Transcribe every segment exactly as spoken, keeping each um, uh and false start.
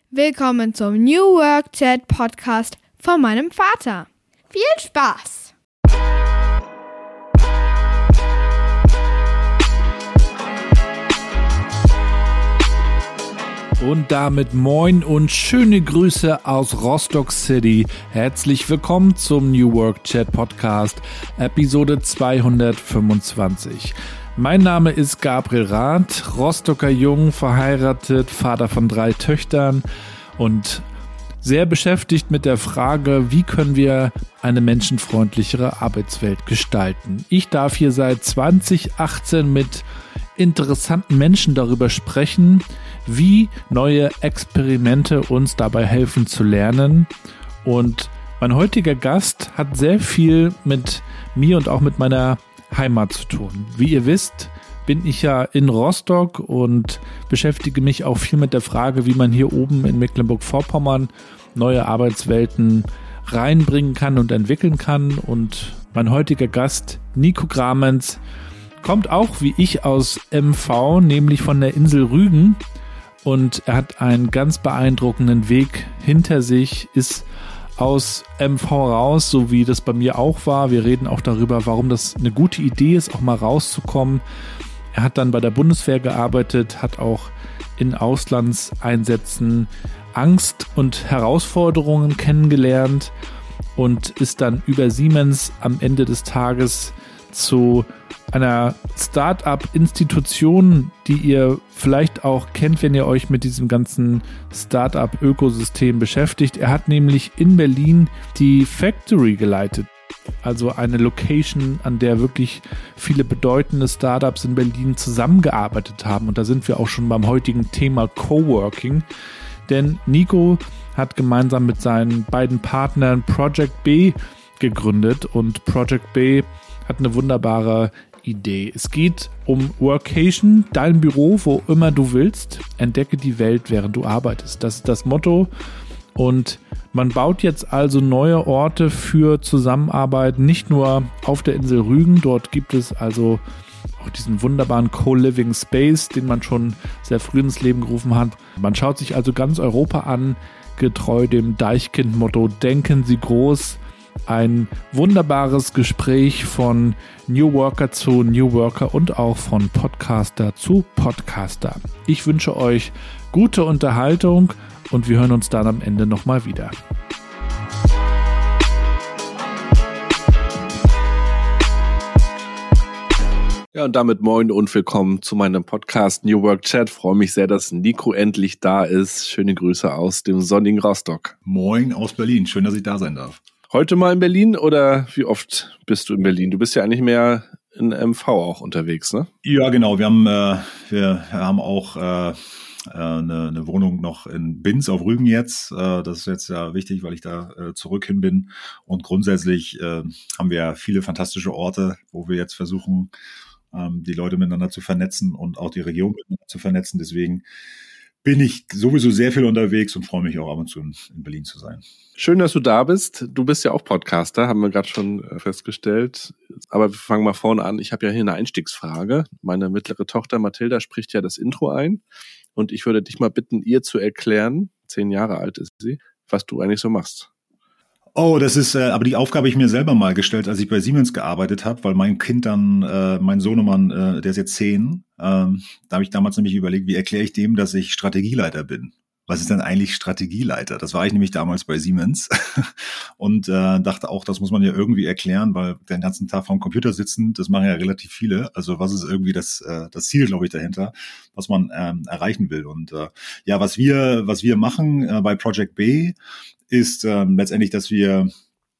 Willkommen zum New Work Chat Podcast von meinem Vater. Viel Spaß! Und damit moin und schöne Grüße aus Rostock City. Herzlich willkommen zum New Work Chat Podcast, Episode zweihundertfünfundzwanzig. Mein Name ist Gabriel Rath, Rostocker Jung, verheiratet, Vater von drei Töchtern und sehr beschäftigt mit der Frage, wie können wir eine menschenfreundlichere Arbeitswelt gestalten. Ich darf hier seit zwanzig achtzehn mit interessanten Menschen darüber sprechen, wie neue Experimente uns dabei helfen zu lernen. Und mein heutiger Gast hat sehr viel mit mir und auch mit meiner Heimat zu tun. Wie ihr wisst, bin ich ja in Rostock und beschäftige mich auch viel mit der Frage, wie man hier oben in Mecklenburg-Vorpommern neue Arbeitswelten reinbringen kann und entwickeln kann. Und mein heutiger Gast, Nico Gramenz, kommt auch wie ich aus M V, nämlich von der Insel Rügen. Und er hat einen ganz beeindruckenden Weg hinter sich, ist aus M V raus, so wie das bei mir auch war. Wir reden auch darüber, warum das eine gute Idee ist, auch mal rauszukommen. Er hat dann bei der Bundeswehr gearbeitet, hat auch in Auslandseinsätzen Angst und Herausforderungen kennengelernt und ist dann über Siemens am Ende des Tages zu einer Start-up-Institution, die ihr vielleicht auch kennt, wenn ihr euch mit diesem ganzen Start-up-Ökosystem beschäftigt. Er hat nämlich in Berlin die Factory geleitet, also eine Location, an der wirklich viele bedeutende Startups in Berlin zusammengearbeitet haben. Und da sind wir auch schon beim heutigen Thema Coworking. Denn Nico hat gemeinsam mit seinen beiden Partnern Project B gegründet und Project B hat eine wunderbare Idee. Es geht um Workation, dein Büro, wo immer du willst. Entdecke die Welt, während du arbeitest. Das ist das Motto. Und man baut jetzt also neue Orte für Zusammenarbeit, nicht nur auf der Insel Rügen. Dort gibt es also auch diesen wunderbaren Co-Living Space, den man schon sehr früh ins Leben gerufen hat. Man schaut sich also ganz Europa an, getreu dem Deichkind-Motto, denken Sie groß. Ein wunderbares Gespräch von New Worker zu New Worker und auch von Podcaster zu Podcaster. Ich wünsche euch gute Unterhaltung und wir hören uns dann am Ende nochmal wieder. Ja, und damit moin und willkommen zu meinem Podcast New Work Chat. Freue mich sehr, dass Nico endlich da ist. Schöne Grüße aus dem sonnigen Rostock. Moin aus Berlin. Schön, dass ich da sein darf. Heute mal in Berlin oder wie oft bist du in Berlin? Du bist ja eigentlich mehr in M V auch unterwegs, ne? Ja, genau. Wir haben, äh, wir haben auch äh, eine, eine Wohnung noch in Binz auf Rügen jetzt. Äh, das ist jetzt ja wichtig, weil ich da äh, zurück hin bin. Und grundsätzlich äh, haben wir viele fantastische Orte, wo wir jetzt versuchen, ähm, die Leute miteinander zu vernetzen und auch die Region miteinander zu vernetzen. Deswegen bin ich sowieso sehr viel unterwegs und freue mich auch ab und zu in, in Berlin zu sein. Schön, dass du da bist. Du bist ja auch Podcaster, haben wir gerade schon festgestellt. Aber wir fangen mal vorne an. Ich habe ja hier eine Einstiegsfrage. Meine mittlere Tochter Mathilda spricht ja das Intro ein. Und ich würde dich mal bitten, ihr zu erklären, zehn Jahre alt ist sie, was du eigentlich so machst. Oh, das ist, äh, aber die Aufgabe habe ich mir selber mal gestellt, als ich bei Siemens gearbeitet habe, weil mein Kind dann, äh, mein Sohnemann, äh, der ist jetzt zehn, ähm, da habe ich damals nämlich überlegt, wie erkläre ich dem, dass ich Strategieleiter bin? Was ist denn eigentlich Strategieleiter? Das war ich nämlich damals bei Siemens und äh, dachte auch, das muss man ja irgendwie erklären, weil den ganzen Tag vorm Computer sitzen, das machen ja relativ viele. Also was ist irgendwie das äh, das Ziel, glaube ich, dahinter, was man ähm, erreichen will? Und äh, ja, was wir was wir machen äh, bei Project B ist ähm, letztendlich, dass wir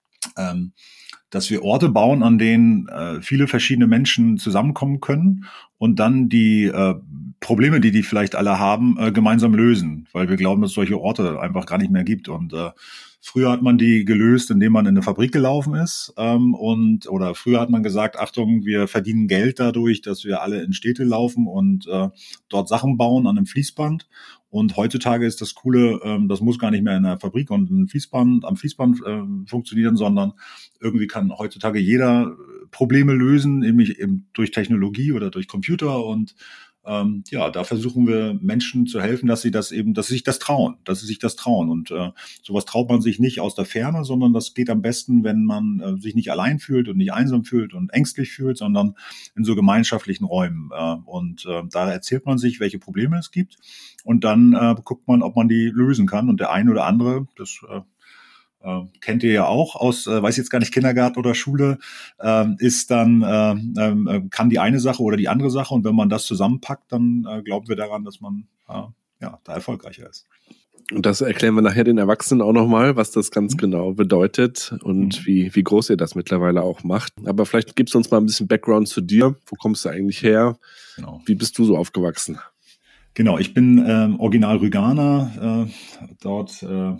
ähm, dass wir Orte bauen, an denen äh, viele verschiedene Menschen zusammenkommen können und dann die äh, Probleme, die die vielleicht alle haben, äh, gemeinsam lösen, weil wir glauben, dass es solche Orte einfach gar nicht mehr gibt. Und äh, früher hat man die gelöst, indem man in eine Fabrik gelaufen ist ähm, und oder früher hat man gesagt, Achtung, wir verdienen Geld dadurch, dass wir alle in Städte laufen und äh, dort Sachen bauen an einem Fließband. Und heutzutage ist das Coole, ähm, das muss gar nicht mehr in einer Fabrik und ein Fließband, am Fließband äh, funktionieren, sondern irgendwie kann heutzutage jeder Probleme lösen, nämlich eben durch Technologie oder durch Computer. Und Ähm, ja, da versuchen wir Menschen zu helfen, dass sie das eben, dass sie sich das trauen, dass sie sich das trauen. Und äh, sowas traut man sich nicht aus der Ferne, sondern das geht am besten, wenn man äh, sich nicht allein fühlt und nicht einsam fühlt und ängstlich fühlt, sondern in so gemeinschaftlichen Räumen. Äh, und äh, da erzählt man sich, welche Probleme es gibt. Und dann äh, guckt man, ob man die lösen kann. Und der eine oder andere, das äh, äh, kennt ihr ja auch aus, äh, weiß jetzt gar nicht, Kindergarten oder Schule, äh, ist dann, äh, äh, kann die eine Sache oder die andere Sache. Und wenn man das zusammenpackt, dann äh, glauben wir daran, dass man äh, ja da erfolgreicher ist. Und das erklären wir nachher den Erwachsenen auch nochmal, was das ganz mhm. genau bedeutet und mhm. wie, wie groß ihr das mittlerweile auch macht. Aber vielleicht gibst du uns mal ein bisschen Background zu dir. Wo kommst du eigentlich her? Genau. Wie bist du so aufgewachsen? Genau, ich bin ähm, Original Rüganer, äh, dort äh,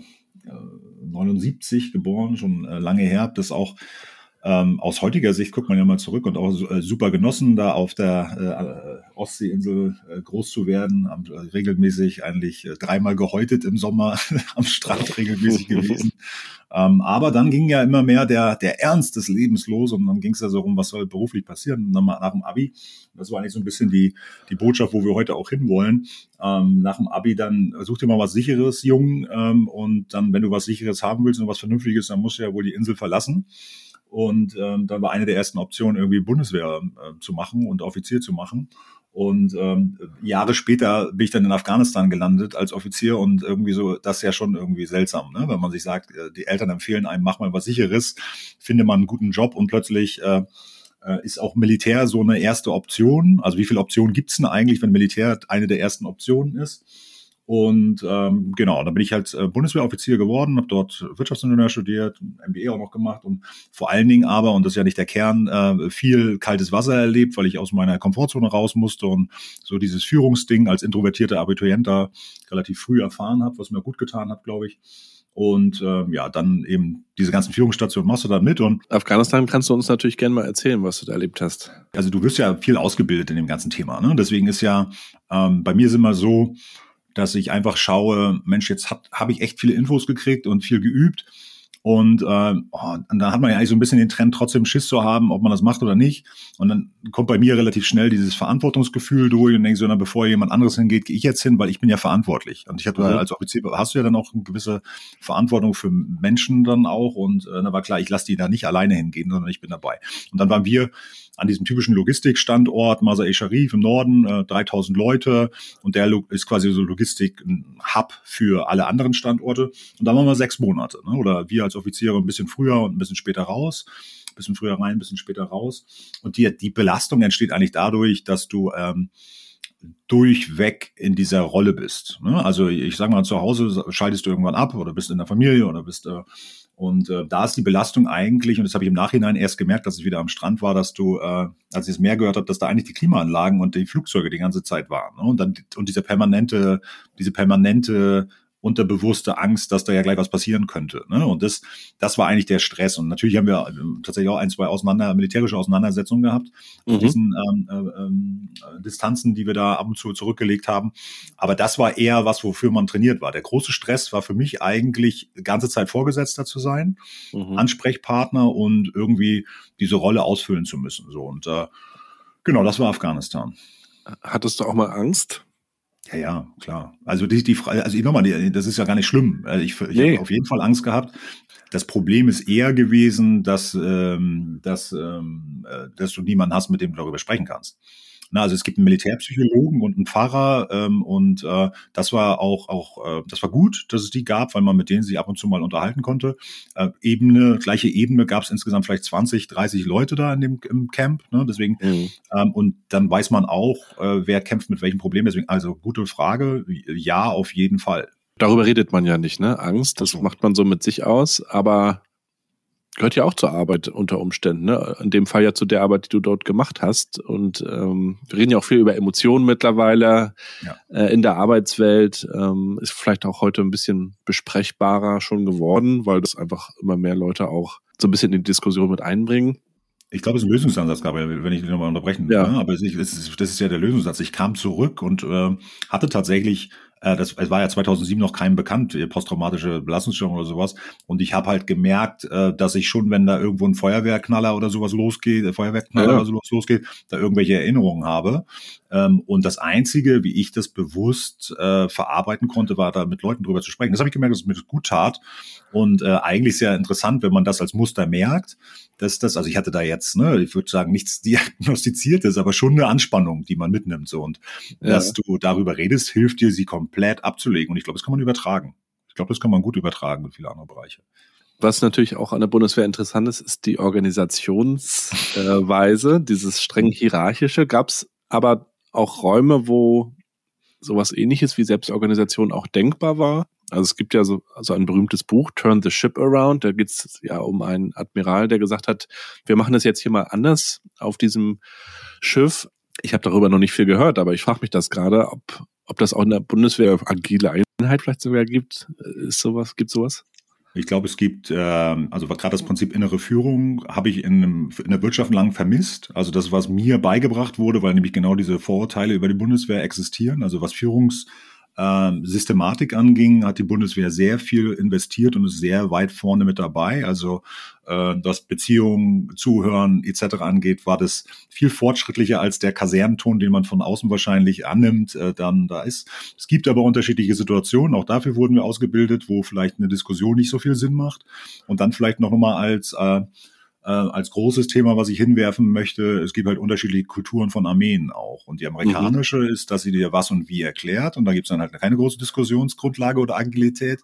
neunundsiebzig geboren, schon äh, lange her. Hab das auch ähm, aus heutiger Sicht, guckt man ja mal zurück, und auch äh, super genossen, da auf der äh, Ostseeinsel äh, groß zu werden. Am, äh, regelmäßig eigentlich äh, dreimal gehäutet im Sommer am Strand regelmäßig gewesen. Ähm, aber dann ging ja immer mehr der der Ernst des Lebens los, und dann ging es ja so rum, was soll beruflich passieren, und dann mal nach dem Abi. Das war eigentlich so ein bisschen die die Botschaft, wo wir heute auch hinwollen. Ähm, nach dem Abi dann such dir mal was Sicheres, Jung, ähm, und dann, wenn du was Sicheres haben willst und was Vernünftiges, dann musst du ja wohl die Insel verlassen. Und ähm, dann war eine der ersten Optionen, irgendwie Bundeswehr äh, zu machen und Offizier zu machen. Und ähm, Jahre später bin ich dann in Afghanistan gelandet als Offizier, und irgendwie so, das ist ja schon irgendwie seltsam, ne? Wenn man sich sagt, die Eltern empfehlen einem, mach mal was Sicheres, finde mal einen guten Job, und plötzlich äh, ist auch Militär so eine erste Option. Also wie viele Optionen gibt's denn eigentlich, wenn Militär eine der ersten Optionen ist? Und ähm, genau, dann bin ich halt äh, Bundeswehroffizier geworden, habe dort Wirtschaftsingenieur studiert, M B A auch noch gemacht, und vor allen Dingen aber, und das ist ja nicht der Kern, äh, viel kaltes Wasser erlebt, weil ich aus meiner Komfortzone raus musste und so dieses Führungsding als introvertierter Abiturient da relativ früh erfahren habe, was mir gut getan hat, glaube ich. Und ähm, ja, dann eben diese ganzen Führungsstationen machst du dann mit. Und Afghanistan kannst du uns natürlich gerne mal erzählen, was du da erlebt hast. Also du wirst ja viel ausgebildet in dem ganzen Thema, ne? Deswegen ist ja, ähm, bei mir ist immer so, dass ich einfach schaue, Mensch, jetzt habe ich echt viele Infos gekriegt und viel geübt. Und, äh, oh, und dann hat man ja eigentlich so ein bisschen den Trend, trotzdem Schiss zu haben, ob man das macht oder nicht. Und dann kommt bei mir relativ schnell dieses Verantwortungsgefühl durch und denke so, na, bevor jemand anderes hingeht, gehe ich jetzt hin, weil ich bin ja verantwortlich. Und ich habe mhm. als Offizier, hast du ja dann auch eine gewisse Verantwortung für Menschen dann auch. Und äh, da war klar, ich lasse die da nicht alleine hingehen, sondern ich bin dabei. Und dann waren wir an diesem typischen Logistikstandort Mazar-e-Sharif im Norden, äh, dreitausend Leute, und der ist quasi so Logistik-Hub für alle anderen Standorte. Und da waren wir sechs Monate, ne? Oder wir als Offiziere ein bisschen früher und ein bisschen später raus, ein bisschen früher rein, ein bisschen später raus. Und die, die Belastung entsteht eigentlich dadurch, dass du ähm, durchweg in dieser Rolle bist, ne? Also ich sage mal, zu Hause schaltest du irgendwann ab oder bist in der Familie oder bist äh, und äh, da ist die Belastung eigentlich, und das habe ich im Nachhinein erst gemerkt, dass ich wieder am Strand war, dass du, äh, als ich das Meer gehört habe, dass da eigentlich die Klimaanlagen und die Flugzeuge die ganze Zeit waren, ne? Und dann und diese permanente, diese permanente unterbewusste Angst, dass da ja gleich was passieren könnte, ne? Und das, das war eigentlich der Stress. Und natürlich haben wir tatsächlich auch ein, zwei auseinander, militärische Auseinandersetzungen gehabt, mhm. mit diesen ähm, äh, Distanzen, die wir da ab und zu zurückgelegt haben. Aber das war eher was, wofür man trainiert war. Der große Stress war für mich eigentlich, die ganze Zeit Vorgesetzter zu sein, mhm. Ansprechpartner und irgendwie diese Rolle ausfüllen zu müssen. So, und äh, genau, das war Afghanistan. Hattest du auch mal Angst? Ja, ja, klar. Also die, die Frage, also ich nochmal, das ist ja gar nicht schlimm. Also ich, ich nee. habe auf jeden Fall Angst gehabt. Das Problem ist eher gewesen, dass, ähm, dass, ähm, dass du niemanden hast, mit dem du darüber sprechen kannst. Na, also es gibt einen Militärpsychologen und einen Pfarrer, ähm, und äh, das war auch, auch äh, das war gut, dass es die gab, weil man mit denen sich ab und zu mal unterhalten konnte. Äh, Ebene, gleiche Ebene gab es insgesamt vielleicht zwanzig, dreißig Leute da in dem im Camp, ne? Deswegen mhm. ähm, und dann weiß man auch, äh, wer kämpft mit welchem Problem. Deswegen, also gute Frage, ja, auf jeden Fall. Darüber redet man ja nicht, ne? Angst, das macht man so mit sich aus, aber gehört ja auch zur Arbeit unter Umständen, ne? In dem Fall ja zu der Arbeit, die du dort gemacht hast. Und ähm, wir reden ja auch viel über Emotionen mittlerweile ja. äh, in der Arbeitswelt. Ähm, ist vielleicht auch heute ein bisschen besprechbarer schon geworden, weil das einfach immer mehr Leute auch so ein bisschen in die Diskussion mit einbringen. Ich glaube, es ist ein Lösungsansatz, Gabriel, wenn ich dich nochmal unterbrechen ja. kann. Aber es ist, das ist ja der Lösungsansatz. Ich kam zurück und äh, hatte tatsächlich Äh, das, es war ja zweitausendsieben noch keinem bekannt, posttraumatische Belastungsstörung oder sowas. Und ich habe halt gemerkt, äh, dass ich schon, wenn da irgendwo ein Feuerwehrknaller oder sowas losgeht, äh, Feuerwehrknaller ja. oder sowas losgeht, da irgendwelche Erinnerungen habe. Ähm, und das Einzige, wie ich das bewusst äh, verarbeiten konnte, war da mit Leuten drüber zu sprechen. Das habe ich gemerkt, dass es mir das gut tat. Und äh, eigentlich sehr interessant, wenn man das als Muster merkt, dass das, also ich hatte da jetzt, ne, ich würde sagen, nichts Diagnostiziertes, aber schon eine Anspannung, die man mitnimmt. So. Und ja. dass du darüber redest, hilft dir, sie komplett abzulegen. Und ich glaube, das kann man übertragen. Ich glaube, das kann man gut übertragen in viele andere Bereiche. Was natürlich auch an der Bundeswehr interessant ist, ist die Organisationsweise, äh, dieses streng hierarchische. Gab es aber auch Räume, wo sowas Ähnliches wie Selbstorganisation auch denkbar war? Also es gibt ja so also ein berühmtes Buch, Turn the Ship Around, da geht es ja um einen Admiral, der gesagt hat, wir machen das jetzt hier mal anders auf diesem Schiff. Ich habe darüber noch nicht viel gehört, aber ich frage mich das gerade, ob ob das auch in der Bundeswehr agile Einheit vielleicht sogar gibt. Ist sowas, gibt sowas? Ich glaube, es gibt, äh, also gerade das Prinzip innere Führung habe ich in, in der Wirtschaft lang vermisst. Also das, was mir beigebracht wurde, weil nämlich genau diese Vorurteile über die Bundeswehr existieren. Also was Führungs Ähm, Systematik anging, hat die Bundeswehr sehr viel investiert und ist sehr weit vorne mit dabei. Also äh, was Beziehungen, Zuhören et cetera angeht, war das viel fortschrittlicher als der Kasernenton, den man von außen wahrscheinlich annimmt, äh, dann da ist. Es gibt aber unterschiedliche Situationen, auch dafür wurden wir ausgebildet, wo vielleicht eine Diskussion nicht so viel Sinn macht. Und dann vielleicht noch mal als äh, als großes Thema, was ich hinwerfen möchte, es gibt halt unterschiedliche Kulturen von Armeen auch. Und die amerikanische mhm. ist, dass sie dir was und wie erklärt. Und da gibt es dann halt keine große Diskussionsgrundlage oder Agilität.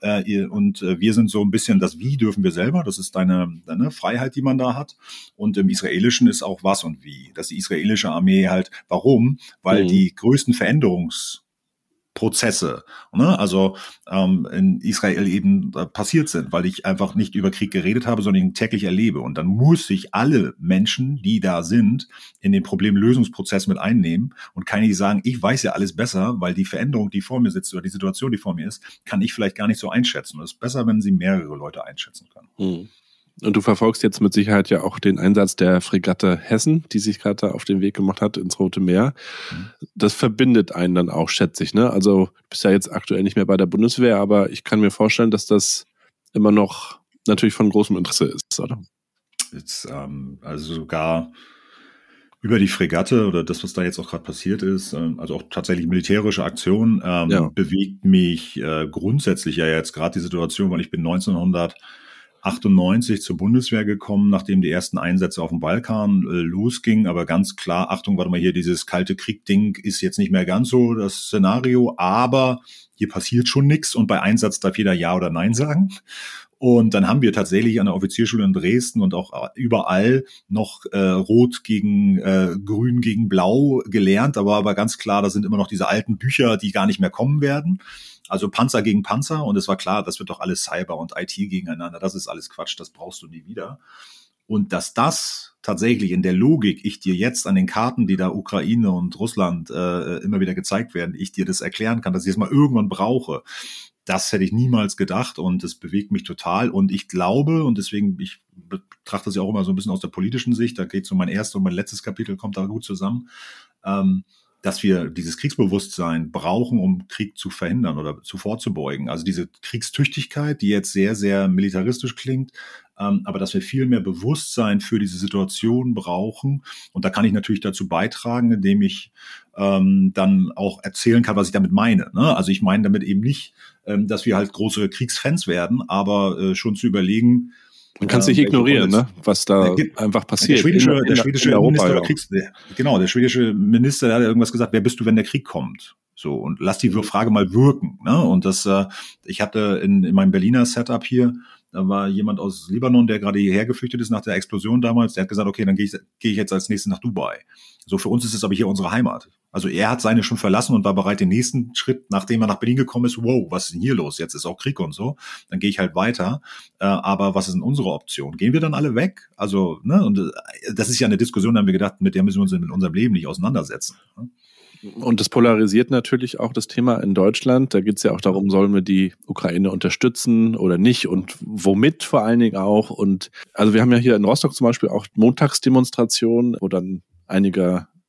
Und wir sind so ein bisschen, das Wie dürfen wir selber. Das ist deine, deine Freiheit, die man da hat. Und im Israelischen ist auch was und wie. Dass die israelische Armee halt, warum? Weil mhm. die größten Veränderungs Prozesse, ne? Also ähm, in Israel eben äh, passiert sind, weil ich einfach nicht über Krieg geredet habe, sondern ihn täglich erlebe. Und dann muss ich alle Menschen, die da sind, in den Problemlösungsprozess mit einnehmen und kann nicht sagen, ich weiß ja alles besser, weil die Veränderung, die vor mir sitzt oder die Situation, die vor mir ist, kann ich vielleicht gar nicht so einschätzen. Es ist besser, wenn sie mehrere Leute einschätzen können. Hm. Und du verfolgst jetzt mit Sicherheit ja auch den Einsatz der Fregatte Hessen, die sich gerade auf den Weg gemacht hat ins Rote Meer. Das verbindet einen dann auch, schätze ich, ne? Also du bist ja jetzt aktuell nicht mehr bei der Bundeswehr, aber ich kann mir vorstellen, dass das immer noch natürlich von großem Interesse ist, oder? Jetzt, ähm, also sogar über die Fregatte oder das, was da jetzt auch gerade passiert ist, ähm, also auch tatsächlich militärische Aktion, ähm, ja. bewegt mich äh, grundsätzlich ja jetzt gerade die Situation, weil ich bin neunzehnhundertachtundneunzig zur Bundeswehr gekommen, nachdem die ersten Einsätze auf dem Balkan äh, losgingen. Aber ganz klar, Achtung, warte mal hier, dieses kalte Krieg-Ding ist jetzt nicht mehr ganz so das Szenario, aber hier passiert schon nichts und bei Einsatz darf jeder Ja oder Nein sagen. Und dann haben wir tatsächlich an der Offizierschule in Dresden und auch überall noch äh, Rot gegen äh, Grün gegen Blau gelernt. Aber aber ganz klar, da sind immer noch diese alten Bücher, die gar nicht mehr kommen werden. Also Panzer gegen Panzer. Und es war klar, das wird doch alles Cyber und I T gegeneinander. Das ist alles Quatsch, das brauchst du nie wieder. Und dass das tatsächlich in der Logik, ich dir jetzt an den Karten, die da Ukraine und Russland äh, immer wieder gezeigt werden, ich dir das erklären kann, dass ich es mal irgendwann brauche, das hätte ich niemals gedacht und es bewegt mich total. Und ich glaube, und deswegen, ich betrachte es ja auch immer so ein bisschen aus der politischen Sicht, da geht so mein erstes und mein letztes Kapitel, kommt da gut zusammen, ähm, dass wir dieses Kriegsbewusstsein brauchen, um Krieg zu verhindern oder zu vorzubeugen. Also diese Kriegstüchtigkeit, die jetzt sehr, sehr militaristisch klingt, ähm, aber dass wir viel mehr Bewusstsein für diese Situation brauchen. Und da kann ich natürlich dazu beitragen, indem ich ähm, dann auch erzählen kann, was ich damit meine. Ne? Also ich meine damit eben nicht, ähm, dass wir halt große Kriegsfans werden, aber äh, schon zu überlegen, man kann es nicht ignorieren, ne, was da gibt, einfach passiert. Der schwedische, in, in, der schwedische in Europa, Minister, ja. Kriegs, genau, der schwedische Minister, der hat irgendwas gesagt, wer bist du, wenn der Krieg kommt? So, und lass die Frage mal wirken, ne? Und das, äh, ich hatte in, in meinem Berliner Setup hier, da war jemand aus Libanon, der gerade hierher geflüchtet ist nach der Explosion damals, der hat gesagt, okay, dann gehe ich, gehe ich jetzt als nächstes nach Dubai. So, für uns ist es aber hier unsere Heimat. Also er hat seine schon verlassen und war bereit, den nächsten Schritt, nachdem er nach Berlin gekommen ist, wow, was ist denn hier los? Jetzt ist auch Krieg und so. Dann gehe ich halt weiter. Äh, aber was ist denn unsere Option? Gehen wir dann alle weg? Also, ne, und äh, das ist ja eine Diskussion, da haben wir gedacht, mit der müssen wir uns in unserem Leben nicht auseinandersetzen. Ne? Und das polarisiert natürlich auch das Thema in Deutschland. Da geht es ja auch darum, sollen wir die Ukraine unterstützen oder nicht und womit vor allen Dingen auch. Und also wir haben ja hier in Rostock zum Beispiel auch Montagsdemonstrationen, wo dann einige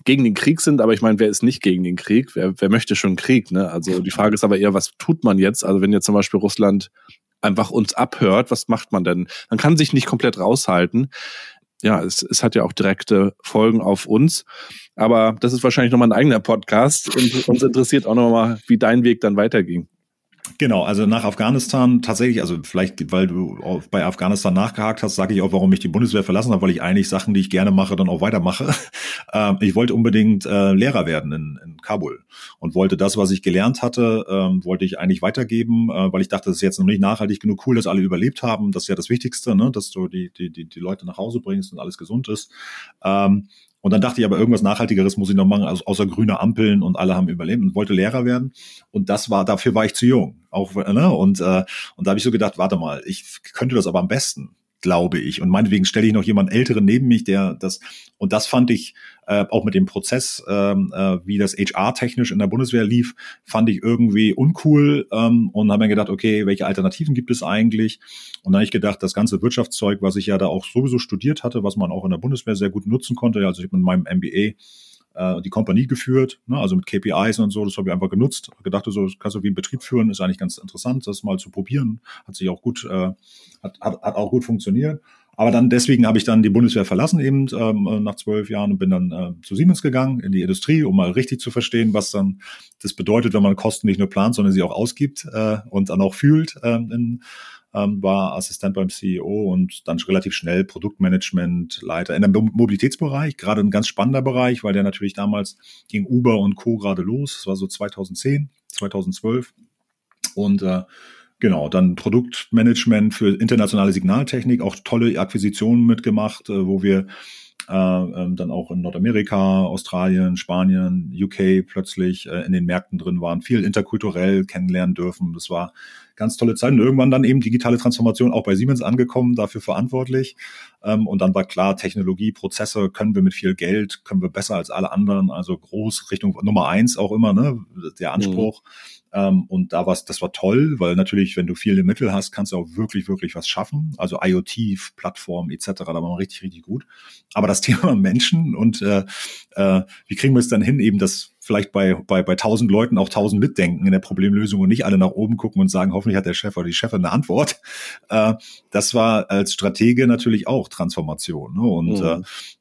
gegen den Krieg sind, aber ich meine, wer ist nicht gegen den Krieg? Wer, wer möchte schon Krieg? Ne? Also die Frage ist aber eher, was tut man jetzt? Also wenn jetzt zum Beispiel Russland einfach uns abhört, was macht man denn? Man kann sich nicht komplett raushalten. Ja, es, es hat ja auch direkte Folgen auf uns. Aber das ist wahrscheinlich nochmal ein eigener Podcast und uns interessiert auch nochmal, wie dein Weg dann weiterging. Genau, also nach Afghanistan tatsächlich, also vielleicht, weil du auch bei Afghanistan nachgehakt hast, sage ich auch, warum ich die Bundeswehr verlassen habe, weil ich eigentlich Sachen, die ich gerne mache, dann auch weitermache. Ähm, ich wollte unbedingt äh, Lehrer werden in, in Kabul und wollte das, was ich gelernt hatte, ähm, wollte ich eigentlich weitergeben, äh, weil ich dachte, das ist jetzt noch nicht nachhaltig genug cool, dass alle überlebt haben. Das ist ja das Wichtigste, ne? Dass du die, die, die, die Leute nach Hause bringst und alles gesund ist. Ähm, Und dann dachte ich aber, irgendwas Nachhaltigeres muss ich noch machen, also außer grüne Ampeln und alle haben überlebt und wollte Lehrer werden. Und das war, dafür war ich zu jung. Auch, ne? Und, äh, und da habe ich so gedacht, warte mal, ich könnte das aber am besten, glaube ich. Und meinetwegen stelle ich noch jemanden Älteren neben mich, der das, und das fand ich äh, auch mit dem Prozess, ähm, äh, wie das H R-technisch in der Bundeswehr lief, fand ich irgendwie uncool ähm, und habe mir gedacht, okay, welche Alternativen gibt es eigentlich? Und dann habe ich gedacht, das ganze Wirtschaftszeug, was ich ja da auch sowieso studiert hatte, was man auch in der Bundeswehr sehr gut nutzen konnte, also ich habe mit meinem M B A äh, die Kompanie geführt, ne, also mit K P Is und so, das habe ich einfach genutzt. Ich gedacht, so, das kannst du wie einen Betrieb führen, ist eigentlich ganz interessant, das mal zu probieren. Hat sich auch gut, äh, hat, hat, hat auch gut funktioniert. Aber dann deswegen habe ich dann die Bundeswehr verlassen eben ähm, nach zwölf Jahren und bin dann äh, zu Siemens gegangen in die Industrie, um mal richtig zu verstehen, was dann das bedeutet, wenn man Kosten nicht nur plant, sondern sie auch ausgibt äh, und dann auch fühlt. Äh, in, ähm, war Assistent beim C E O und dann relativ schnell Produktmanagement, Leiter in dem Mobilitätsbereich, gerade ein ganz spannender Bereich, weil der natürlich damals ging Uber und Co. gerade los. Das war so zweitausendzehn, zweitausendzwölf und äh, genau, dann Produktmanagement für internationale Signaltechnik, auch tolle Akquisitionen mitgemacht, wo wir äh, dann auch in Nordamerika, Australien, Spanien, U K plötzlich äh, in den Märkten drin waren, viel interkulturell kennenlernen dürfen. Das war ganz tolle Zeit. Und irgendwann dann eben digitale Transformation auch bei Siemens angekommen, dafür verantwortlich. Ähm, und dann war klar, Technologie, Prozesse können wir mit viel Geld, können wir besser als alle anderen, also groß Richtung Nummer eins auch immer, ne, der Anspruch. Mhm. Um, und da war's, das war toll, weil natürlich, wenn du viele Mittel hast, kannst du auch wirklich, wirklich was schaffen. Also IoT, Plattformen et cetera, da war man richtig, richtig gut. Aber das Thema Menschen und äh, äh, wie kriegen wir es dann hin, eben das vielleicht bei bei bei tausend Leuten auch tausend mitdenken in der Problemlösung und nicht alle nach oben gucken und sagen, hoffentlich hat der Chef oder die Chefin eine Antwort. Äh, das war als Stratege natürlich auch Transformation. Ne? Und mhm. äh,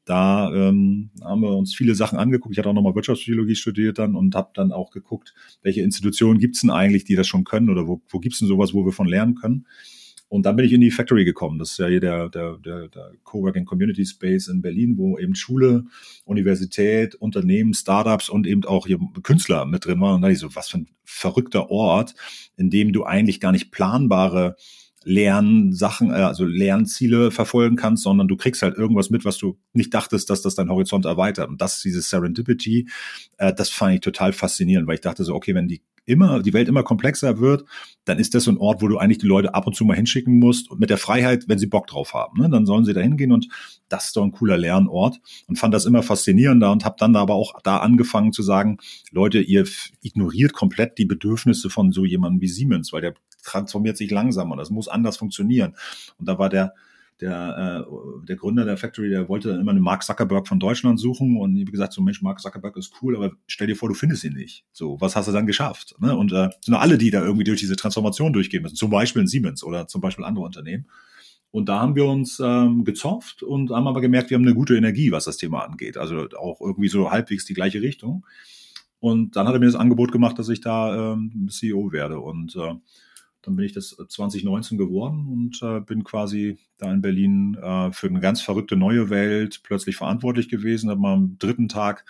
da ähm, haben wir uns viele Sachen angeguckt. Ich hatte auch nochmal Wirtschaftspsychologie studiert dann und habe dann auch geguckt, welche Institutionen gibt's denn eigentlich, die das schon können oder wo, wo gibt's denn sowas, wo wir von lernen können. Und dann bin ich in die Factory gekommen. Das ist ja hier der, der, der, der Coworking Community Space in Berlin, wo eben Schule, Universität, Unternehmen, Startups und eben auch hier Künstler mit drin waren. Und da dachte ich so, was für ein verrückter Ort, in dem du eigentlich gar nicht planbare Lernsachen, also Lernziele verfolgen kannst, sondern du kriegst halt irgendwas mit, was du nicht dachtest, dass das deinen Horizont erweitert. Und das, dieses Serendipity, äh, das fand ich total faszinierend, weil ich dachte so, okay, wenn die immer, die Welt immer komplexer wird, dann ist das so ein Ort, wo du eigentlich die Leute ab und zu mal hinschicken musst und mit der Freiheit, wenn sie Bock drauf haben, ne, dann sollen sie da hingehen und das ist doch ein cooler Lernort und fand das immer faszinierender und habe dann aber auch da angefangen zu sagen, Leute, ihr ignoriert komplett die Bedürfnisse von so jemandem wie Siemens, weil der transformiert sich langsamer, das muss anders funktionieren. Und da war der Der, äh, der Gründer der Factory, der wollte dann immer einen Mark Zuckerberg von Deutschland suchen und wie gesagt, so Mensch, Mark Zuckerberg ist cool, aber stell dir vor, du findest ihn nicht. So, was hast du dann geschafft? Ne? Und äh, sind alle, die da irgendwie durch diese Transformation durchgehen müssen, zum Beispiel in Siemens oder zum Beispiel andere Unternehmen. Und da haben wir uns ähm, gezofft und haben aber gemerkt, wir haben eine gute Energie, was das Thema angeht. Also auch irgendwie so halbwegs die gleiche Richtung. Und dann hat er mir das Angebot gemacht, dass ich da ähm, C E O werde und äh, dann bin ich das zwanzig neunzehn geworden und äh, bin quasi da in Berlin äh, für eine ganz verrückte neue Welt plötzlich verantwortlich gewesen. Habe mal am dritten Tag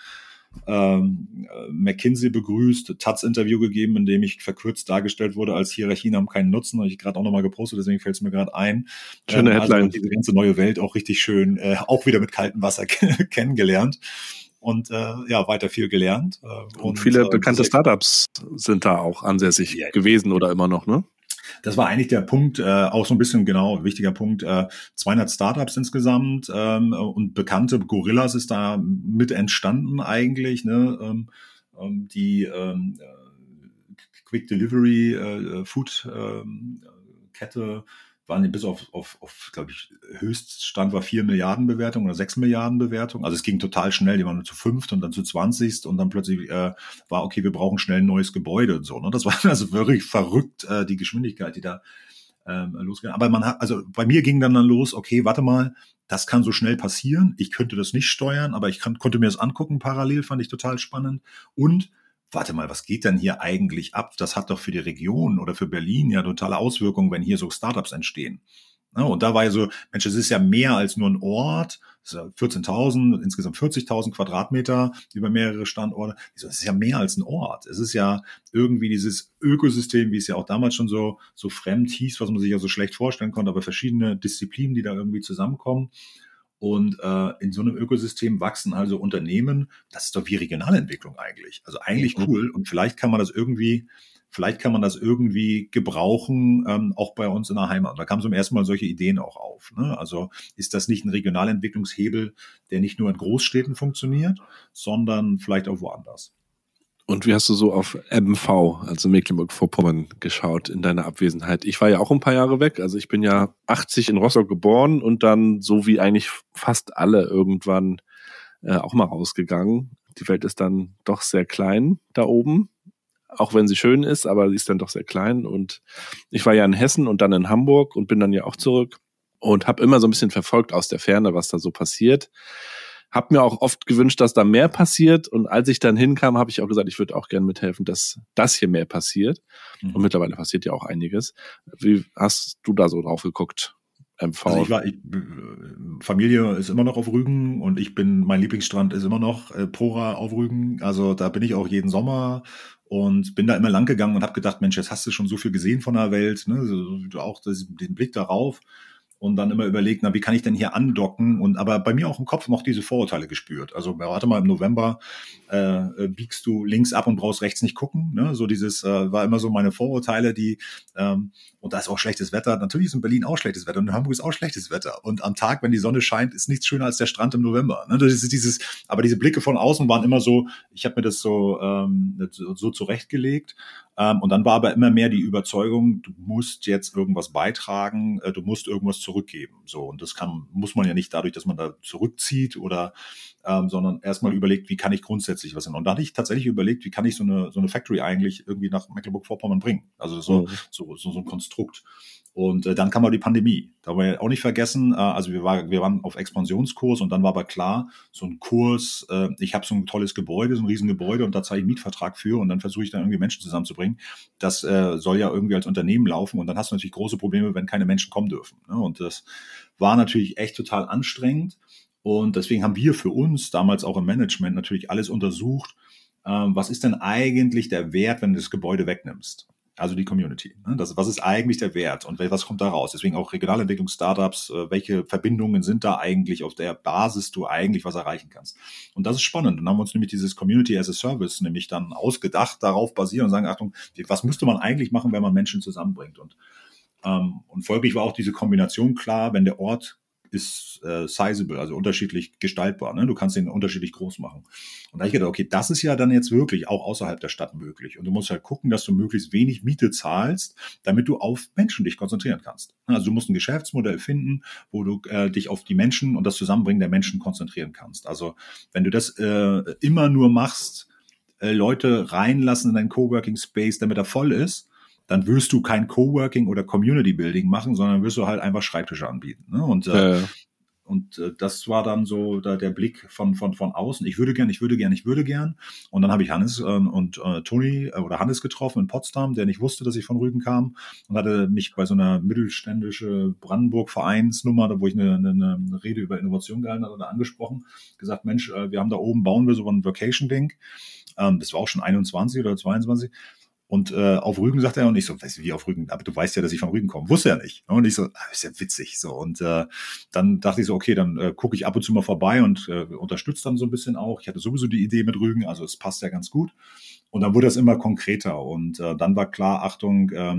ähm, McKinsey begrüßt, Taz-Interview gegeben, in dem ich verkürzt dargestellt wurde, als Hierarchien haben keinen Nutzen. Habe ich gerade auch nochmal gepostet, deswegen fällt es mir gerade ein. Schöne ähm, Headline. Also diese ganze neue Welt auch richtig schön, äh, auch wieder mit kaltem Wasser kennengelernt. Und äh, ja, weiter viel gelernt. Äh, und, und viele äh, bekannte Startups sind da auch ansässig ja, gewesen oder immer noch, ne? Das war eigentlich der Punkt, äh, auch so ein bisschen genau, wichtiger Punkt, äh, zweihundert Startups insgesamt ähm, und bekannte Gorillas ist da mit entstanden eigentlich, ne? Ähm, ähm, die ähm, Quick Delivery, äh, Food äh, Kette waren bis auf, auf, auf glaube ich, Höchststand war vier Milliarden Bewertung oder sechs Milliarden Bewertung. Also es ging total schnell, die waren nur zu fünft und dann zu zwanzigst und dann plötzlich äh, war, okay, wir brauchen schnell ein neues Gebäude und so. Ne? Das war also wirklich verrückt, äh, die Geschwindigkeit, die da ähm, losging. Aber man hat, also bei mir ging dann dann los, okay, warte mal, das kann so schnell passieren. Ich könnte das nicht steuern, aber ich kann, konnte mir das angucken parallel, fand ich total spannend. Und warte mal, was geht denn hier eigentlich ab? Das hat doch für die Region oder für Berlin ja totale Auswirkungen, wenn hier so Startups entstehen. Ja, und da war ja so, Mensch, es ist ja mehr als nur ein Ort, es ist ja vierzehntausend, insgesamt vierzigtausend Quadratmeter über mehrere Standorte. Es ist ja mehr als ein Ort. Es ist ja irgendwie dieses Ökosystem, wie es ja auch damals schon so, so fremd hieß, was man sich ja so schlecht vorstellen konnte, aber verschiedene Disziplinen, die da irgendwie zusammenkommen. Und äh, in so einem Ökosystem wachsen also Unternehmen. Das ist doch wie Regionalentwicklung eigentlich. Also eigentlich cool. Und vielleicht kann man das irgendwie, vielleicht kann man das irgendwie gebrauchen, ähm, auch bei uns in der Heimat. Da kamen zum ersten Mal solche Ideen auch auf. Ne? Also ist das nicht ein Regionalentwicklungshebel, der nicht nur in Großstädten funktioniert, sondern vielleicht auch woanders? Und wie hast du so auf M M V, also Mecklenburg-Vorpommern, geschaut in deiner Abwesenheit? Ich war ja auch ein paar Jahre weg. Also ich bin ja achtzig in Rostock geboren und dann so wie eigentlich fast alle irgendwann äh, auch mal rausgegangen. Die Welt ist dann doch sehr klein da oben, auch wenn sie schön ist, aber sie ist dann doch sehr klein. Und ich war ja in Hessen und dann in Hamburg und bin dann ja auch zurück und habe immer so ein bisschen verfolgt aus der Ferne, was da so passiert. Hab mir auch oft gewünscht, dass da mehr passiert. Und als ich dann hinkam, habe ich auch gesagt, ich würde auch gerne mithelfen, dass das hier mehr passiert. Mhm. Und mittlerweile passiert ja auch einiges. Wie hast du da so drauf geguckt, M V? Also ich war, ich, Familie ist immer noch auf Rügen und ich bin, mein Lieblingsstrand ist immer noch äh, Prora auf Rügen. Also da bin ich auch jeden Sommer und bin da immer lang gegangen und habe gedacht, Mensch, jetzt hast du schon so viel gesehen von der Welt, ne? So, auch das, den Blick darauf. Und dann immer überlegt, na, wie kann ich denn hier andocken? Und aber bei mir auch im Kopf noch diese Vorurteile gespürt. Also warte mal, im November äh, biegst du links ab und brauchst rechts nicht gucken. Ne? So dieses äh, war immer so meine Vorurteile, die ähm, und da ist auch schlechtes Wetter. Natürlich ist in Berlin auch schlechtes Wetter und in Hamburg ist auch schlechtes Wetter. Und am Tag, wenn die Sonne scheint, ist nichts schöner als der Strand im November. Ne? Das ist dieses, aber diese Blicke von außen waren immer so, ich habe mir das so, ähm, so, so zurechtgelegt. Ähm, und dann war aber immer mehr die Überzeugung, du musst jetzt irgendwas beitragen, äh, du musst irgendwas zurückgeben. So, und das kann, muss man ja nicht dadurch, dass man da zurückzieht oder ähm, sondern erstmal überlegt, wie kann ich grundsätzlich was hin. Und da hatte ich tatsächlich überlegt, wie kann ich so eine so eine Factory eigentlich irgendwie nach Mecklenburg-Vorpommern bringen. Also so, mhm. so, so, so ein Konstrukt. Und äh, dann kam aber die Pandemie. Da wollen wir auch nicht vergessen, äh, also wir, war, wir waren auf Expansionskurs und dann war aber klar, so ein Kurs, äh, ich habe so ein tolles Gebäude, so ein Riesengebäude und da zahle ich einen Mietvertrag für und dann versuche ich dann irgendwie Menschen zusammenzubringen. Das äh, soll ja irgendwie als Unternehmen laufen und dann hast du natürlich große Probleme, wenn keine Menschen kommen dürfen. Ne? Und das war natürlich echt total anstrengend und deswegen haben wir für uns damals auch im Management natürlich alles untersucht, äh, was ist denn eigentlich der Wert, wenn du das Gebäude wegnimmst? Also die Community. Ne? Das, was ist eigentlich der Wert und was kommt da raus? Deswegen auch Regionalentwicklung, Startups, äh, welche Verbindungen sind da eigentlich, auf der Basis du eigentlich was erreichen kannst? Und das ist spannend. Dann haben wir uns nämlich dieses Community as a Service nämlich dann ausgedacht, darauf basieren und sagen, Achtung, was müsste man eigentlich machen, wenn man Menschen zusammenbringt? Und, ähm, und folglich war auch diese Kombination klar, wenn der Ort ist äh, sizable, also unterschiedlich gestaltbar. Ne? Du kannst den unterschiedlich groß machen. Und da habe ich gedacht, okay, das ist ja dann jetzt wirklich auch außerhalb der Stadt möglich. Und du musst halt gucken, dass du möglichst wenig Miete zahlst, damit du auf Menschen dich konzentrieren kannst. Also du musst ein Geschäftsmodell finden, wo du äh, dich auf die Menschen und das Zusammenbringen der Menschen konzentrieren kannst. Also wenn du das äh, immer nur machst, äh, Leute reinlassen in deinen Coworking Space, damit er voll ist, dann wirst du kein Coworking oder Community Building machen, sondern wirst du halt einfach Schreibtische anbieten. Ne? Und, äh, ja. und äh, das war dann so da, der Blick von, von, von außen. Ich würde gern, ich würde gern, ich würde gern. Und dann habe ich Hannes äh, und äh, Toni äh, oder Hannes getroffen in Potsdam, der nicht wusste, dass ich von Rügen kam und hatte mich bei so einer mittelständische Brandenburg-Vereinsnummer, wo ich eine, eine, eine Rede über Innovation gehalten habe, oder angesprochen, gesagt, Mensch, äh, wir haben da oben, bauen wir so ein Vacation-Ding. Ähm, das war auch schon einundzwanzig oder zweiundzwanzig. Und äh, auf Rügen sagt er und ich so, weißt du, wie auf Rügen, aber du weißt ja, dass ich von Rügen komme. Wusste er nicht. Und ich so, ah, ist ja witzig. So und äh, dann dachte ich so, okay, dann äh, gucke ich ab und zu mal vorbei und äh, unterstütze dann so ein bisschen auch. Ich hatte sowieso die Idee mit Rügen, also es passt ja ganz gut. Und dann wurde das immer konkreter und äh, dann war klar, Achtung, ähm,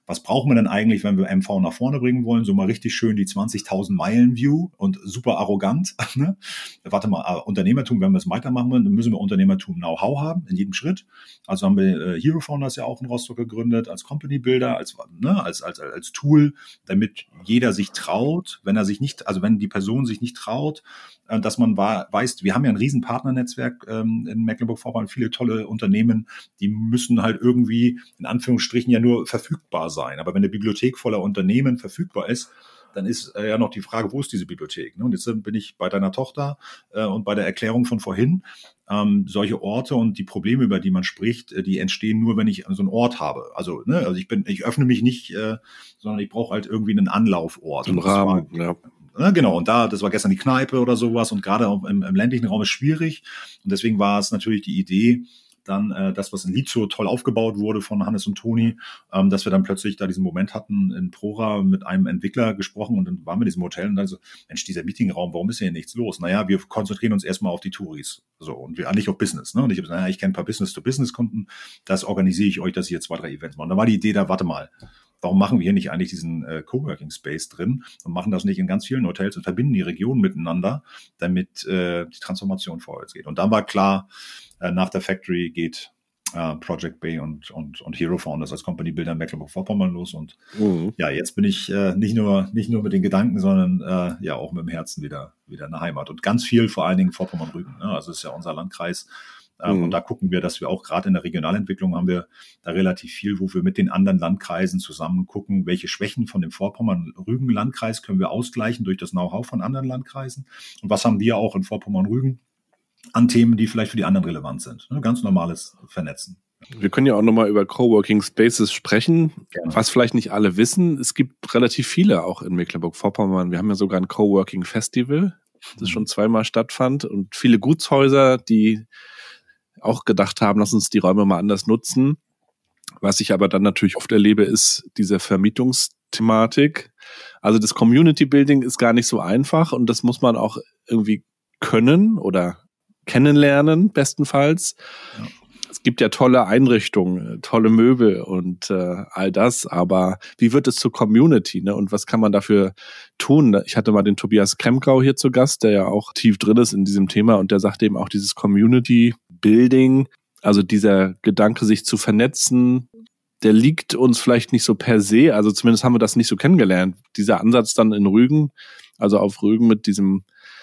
was brauchen wir denn eigentlich, wenn wir M V nach vorne bringen wollen? So mal richtig schön die zwanzigtausend Meilen View und super arrogant. Ne? Warte mal, Unternehmertum, wenn wir es weitermachen wollen, dann müssen wir Unternehmertum Know-how haben in jedem Schritt. Also haben wir äh, Hero Founders ja auch in Rostock gegründet als Company Builder, als, ne, als, als, als Tool, damit jeder sich traut, wenn er sich nicht, also wenn die Person sich nicht traut, äh, dass man war, weiß, wir haben ja ein riesen Partnernetzwerk ähm, in Mecklenburg-Vorpommern, viele tolle Unternehmen, die müssen halt irgendwie in Anführungsstrichen ja nur verfügbar sein. Aber wenn eine Bibliothek voller Unternehmen verfügbar ist, dann ist äh, ja noch die Frage, wo ist diese Bibliothek? Ne? Und jetzt bin ich bei deiner Tochter äh, und bei der Erklärung von vorhin. Ähm, solche Orte und die Probleme, über die man spricht, äh, die entstehen nur, wenn ich so einen Ort habe. Also, ne, also ich bin, ich öffne mich nicht, äh, sondern ich brauche halt irgendwie einen Anlaufort. Im Rahmen, ja. Ja, genau, und da, das war gestern die Kneipe oder sowas und gerade im, im ländlichen Raum ist schwierig. Und deswegen war es natürlich die Idee, dann äh, das, was in Lied so toll aufgebaut wurde von Hannes und Toni, ähm, dass wir dann plötzlich da diesen Moment hatten, in Prora mit einem Entwickler gesprochen und dann waren wir in diesem Hotel und dann so, Mensch, dieser Meetingraum, warum ist hier nichts los? Naja, wir konzentrieren uns erstmal auf die Touris, so, und wir nicht auf Business, ne? Und ich habe gesagt, naja, ich kenne ein paar Business-to-Business-Kunden, das organisiere ich euch, dass ich jetzt zwei, drei Events mache. Und dann war die Idee da, warte mal, warum machen wir hier nicht eigentlich diesen äh, Coworking Space drin und machen das nicht in ganz vielen Hotels und verbinden die Regionen miteinander, damit äh, die Transformation vorwärts geht. Und dann war klar, äh, nach der Factory geht äh, Project Bay und, und, und Hero Founders als Company Builder in Mecklenburg-Vorpommern los. Und mhm. ja, jetzt bin ich äh, nicht nur nicht nur mit den Gedanken, sondern äh, ja auch mit dem Herzen wieder wieder in der Heimat. Und ganz viel vor allen Dingen Vorpommern-Rügen. Ne? Also das ist ja unser Landkreis. Ähm, mhm. Und da gucken wir, dass wir auch gerade in der Regionalentwicklung haben wir da relativ viel, wo wir mit den anderen Landkreisen zusammen gucken, welche Schwächen von dem Vorpommern-Rügen-Landkreis können wir ausgleichen durch das Know-how von anderen Landkreisen und was haben wir auch in Vorpommern-Rügen an Themen, die vielleicht für die anderen relevant sind. Ganz normales Vernetzen. Wir können ja auch nochmal über Coworking Spaces sprechen. Gerne. Was vielleicht nicht alle wissen, es gibt relativ viele auch in Mecklenburg-Vorpommern. Wir haben ja sogar ein Coworking Festival, das schon zweimal stattfand und viele Gutshäuser, die auch gedacht haben, lass uns die Räume mal anders nutzen. Was ich aber dann natürlich oft erlebe, ist diese Vermietungsthematik. Also das Community Building ist gar nicht so einfach und das muss man auch irgendwie können oder kennenlernen, bestenfalls. Ja. Es gibt ja tolle Einrichtungen, tolle Möbel und äh, all das, aber wie wird es zur Community, ne? Und was kann man dafür tun? Ich hatte mal den Tobias Kremkau hier zu Gast, der ja auch tief drin ist in diesem Thema und der sagte eben auch dieses Community Building, also dieser Gedanke, sich zu vernetzen, der liegt uns vielleicht nicht so per se, also zumindest haben wir das nicht so kennengelernt. Dieser Ansatz dann in Rügen, also auf Rügen mit diesem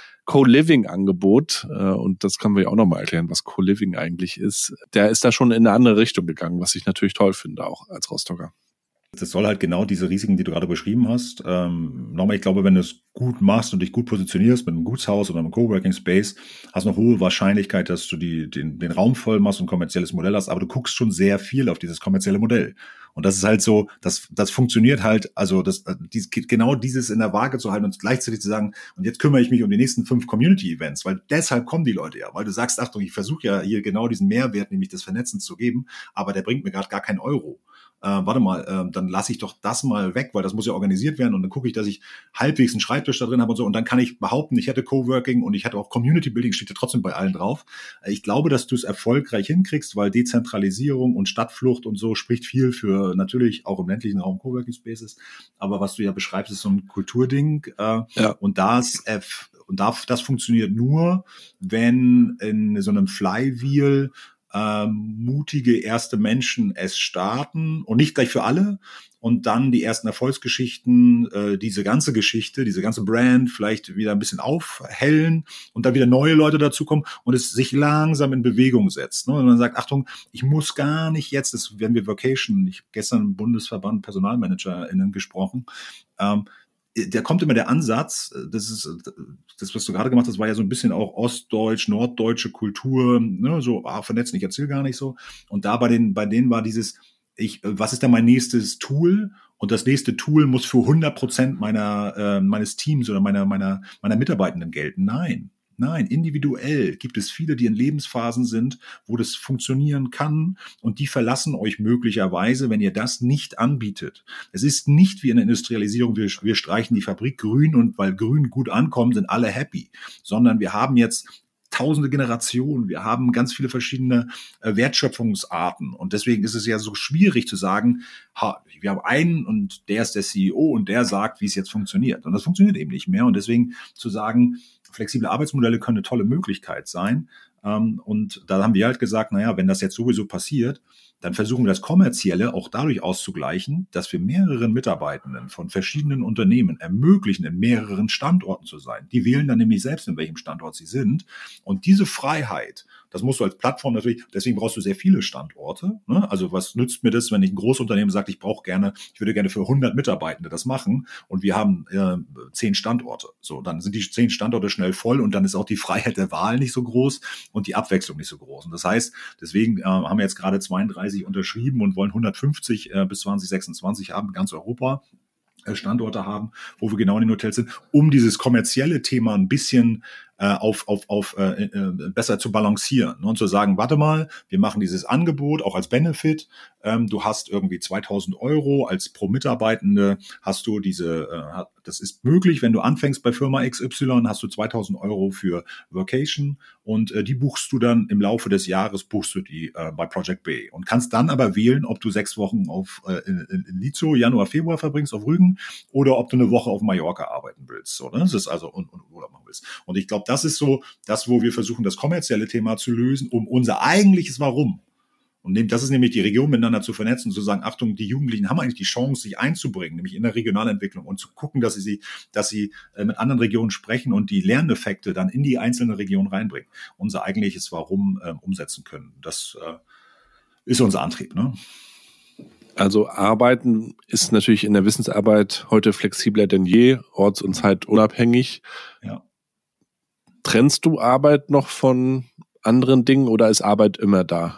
Co-Living-Angebot, äh, und das können wir ja auch nochmal erklären, was Co-Living eigentlich ist, der ist da schon in eine andere Richtung gegangen, was ich natürlich toll finde, auch als Rostocker. Das soll halt genau diese Risiken, die du gerade beschrieben hast. Ähm, nochmal, ich glaube, wenn du es gut machst und dich gut positionierst mit einem Gutshaus oder einem Coworking Space, hast du eine hohe Wahrscheinlichkeit, dass du die, den, den Raum voll machst und ein kommerzielles Modell hast, aber du guckst schon sehr viel auf dieses kommerzielle Modell. Und das ist halt so, das, das funktioniert halt, also das, dies, genau dieses in der Waage zu halten und gleichzeitig zu sagen, und jetzt kümmere ich mich um die nächsten fünf Community-Events, weil deshalb kommen die Leute ja, weil du sagst, Achtung, ich versuche ja hier genau diesen Mehrwert, nämlich das Vernetzen zu geben, aber der bringt mir gerade gar keinen Euro. Äh, warte mal, äh, dann lasse ich doch das mal weg, weil das muss ja organisiert werden und dann gucke ich, dass ich halbwegs einen Schreibtisch da drin habe und so und dann kann ich behaupten, ich hätte Coworking und ich hatte auch Community Building, steht ja trotzdem bei allen drauf. Ich glaube, dass du es erfolgreich hinkriegst, weil Dezentralisierung und Stadtflucht und so spricht viel für natürlich auch im ländlichen Raum Coworking Spaces, aber was du ja beschreibst, ist so ein Kulturding äh, ja. und das äh, und das funktioniert nur, wenn in so einem Flywheel Ähm, mutige erste Menschen es starten und nicht gleich für alle und dann die ersten Erfolgsgeschichten, äh, diese ganze Geschichte, diese ganze Brand vielleicht wieder ein bisschen aufhellen und dann wieder neue Leute dazukommen und es sich langsam in Bewegung setzt. Ne? Und man sagt, Achtung, ich muss gar nicht jetzt, das werden wir Vocation, ich habe gestern im Bundesverband PersonalmanagerInnen gesprochen, ähm, da kommt immer der Ansatz, das ist das, was du gerade gemacht hast, war ja so ein bisschen auch ostdeutsch, norddeutsche Kultur, ne, so ah, vernetzen, ich erzähle gar nicht so. Und da bei den, bei denen war dieses, ich, was ist denn mein nächstes Tool? Und das nächste Tool muss für hundert Prozent meiner, äh, meines Teams oder meiner, meiner, meiner Mitarbeitenden gelten. Nein. Nein, individuell gibt es viele, die in Lebensphasen sind, wo das funktionieren kann und die verlassen euch möglicherweise, wenn ihr das nicht anbietet. Es ist nicht wie in der Industrialisierung, wir, wir streichen die Fabrik grün und weil grün gut ankommt, sind alle happy, sondern wir haben jetzt tausende Generationen, wir haben ganz viele verschiedene äh, Wertschöpfungsarten und deswegen ist es ja so schwierig zu sagen, ha, wir haben einen und der ist der C E O und der sagt, wie es jetzt funktioniert. Und das funktioniert eben nicht mehr und deswegen zu sagen, flexible Arbeitsmodelle können eine tolle Möglichkeit sein. Ähm, und da haben wir halt gesagt, naja, wenn das jetzt sowieso passiert, dann versuchen wir das Kommerzielle auch dadurch auszugleichen, dass wir mehreren Mitarbeitenden von verschiedenen Unternehmen ermöglichen, in mehreren Standorten zu sein. Die wählen dann nämlich selbst, in welchem Standort sie sind. Und diese Freiheit, das musst du als Plattform natürlich, deswegen brauchst du sehr viele Standorte. Ne? Also was nützt mir das, wenn ich ein Großunternehmen sagt, ich brauche gerne, ich würde gerne für hundert Mitarbeitende das machen und wir haben äh, zehn Standorte. So, dann sind die zehn Standorte schnell voll und dann ist auch die Freiheit der Wahl nicht so groß und die Abwechslung nicht so groß. Und das heißt, deswegen äh, haben wir jetzt gerade zweiunddreißig unterschrieben und wollen hundertfünfzig äh, bis zwanzig sechsundzwanzig haben, ganz Europa. Standorte haben, wo wir genau in den Hotels sind, um dieses kommerzielle Thema ein bisschen äh, auf, auf, auf äh, äh, besser zu balancieren, ne? Und zu sagen, warte mal, wir machen dieses Angebot auch als Benefit. Ähm, du hast irgendwie zweitausend Euro als pro Mitarbeitende, hast du diese, äh, das ist möglich, wenn du anfängst bei Firma X Y, hast du zweitausend Euro für Vacation und äh, die buchst du dann im Laufe des Jahres, buchst du die äh, bei Project B und kannst dann aber wählen, ob du sechs Wochen auf äh, in, in Lizo, Januar, Februar verbringst auf Rügen oder ob du eine Woche auf Mallorca arbeiten willst. So, ne? Das ist also und, und Urlaub machen willst. Und ich glaube, das ist so das, wo wir versuchen, das kommerzielle Thema zu lösen, um unser eigentliches Warum. Und das ist nämlich die Region miteinander zu vernetzen und zu sagen, Achtung, die Jugendlichen haben eigentlich die Chance, sich einzubringen, nämlich in der Regionalentwicklung und zu gucken, dass sie, dass sie mit anderen Regionen sprechen und die Lerneffekte dann in die einzelne Region reinbringen. Unser eigentliches Warum äh, umsetzen können. Das äh, ist unser Antrieb, ne? Also Arbeiten ist natürlich in der Wissensarbeit heute flexibler denn je, orts- und zeitunabhängig. Ja. Trennst du Arbeit noch von anderen Dingen oder ist Arbeit immer da?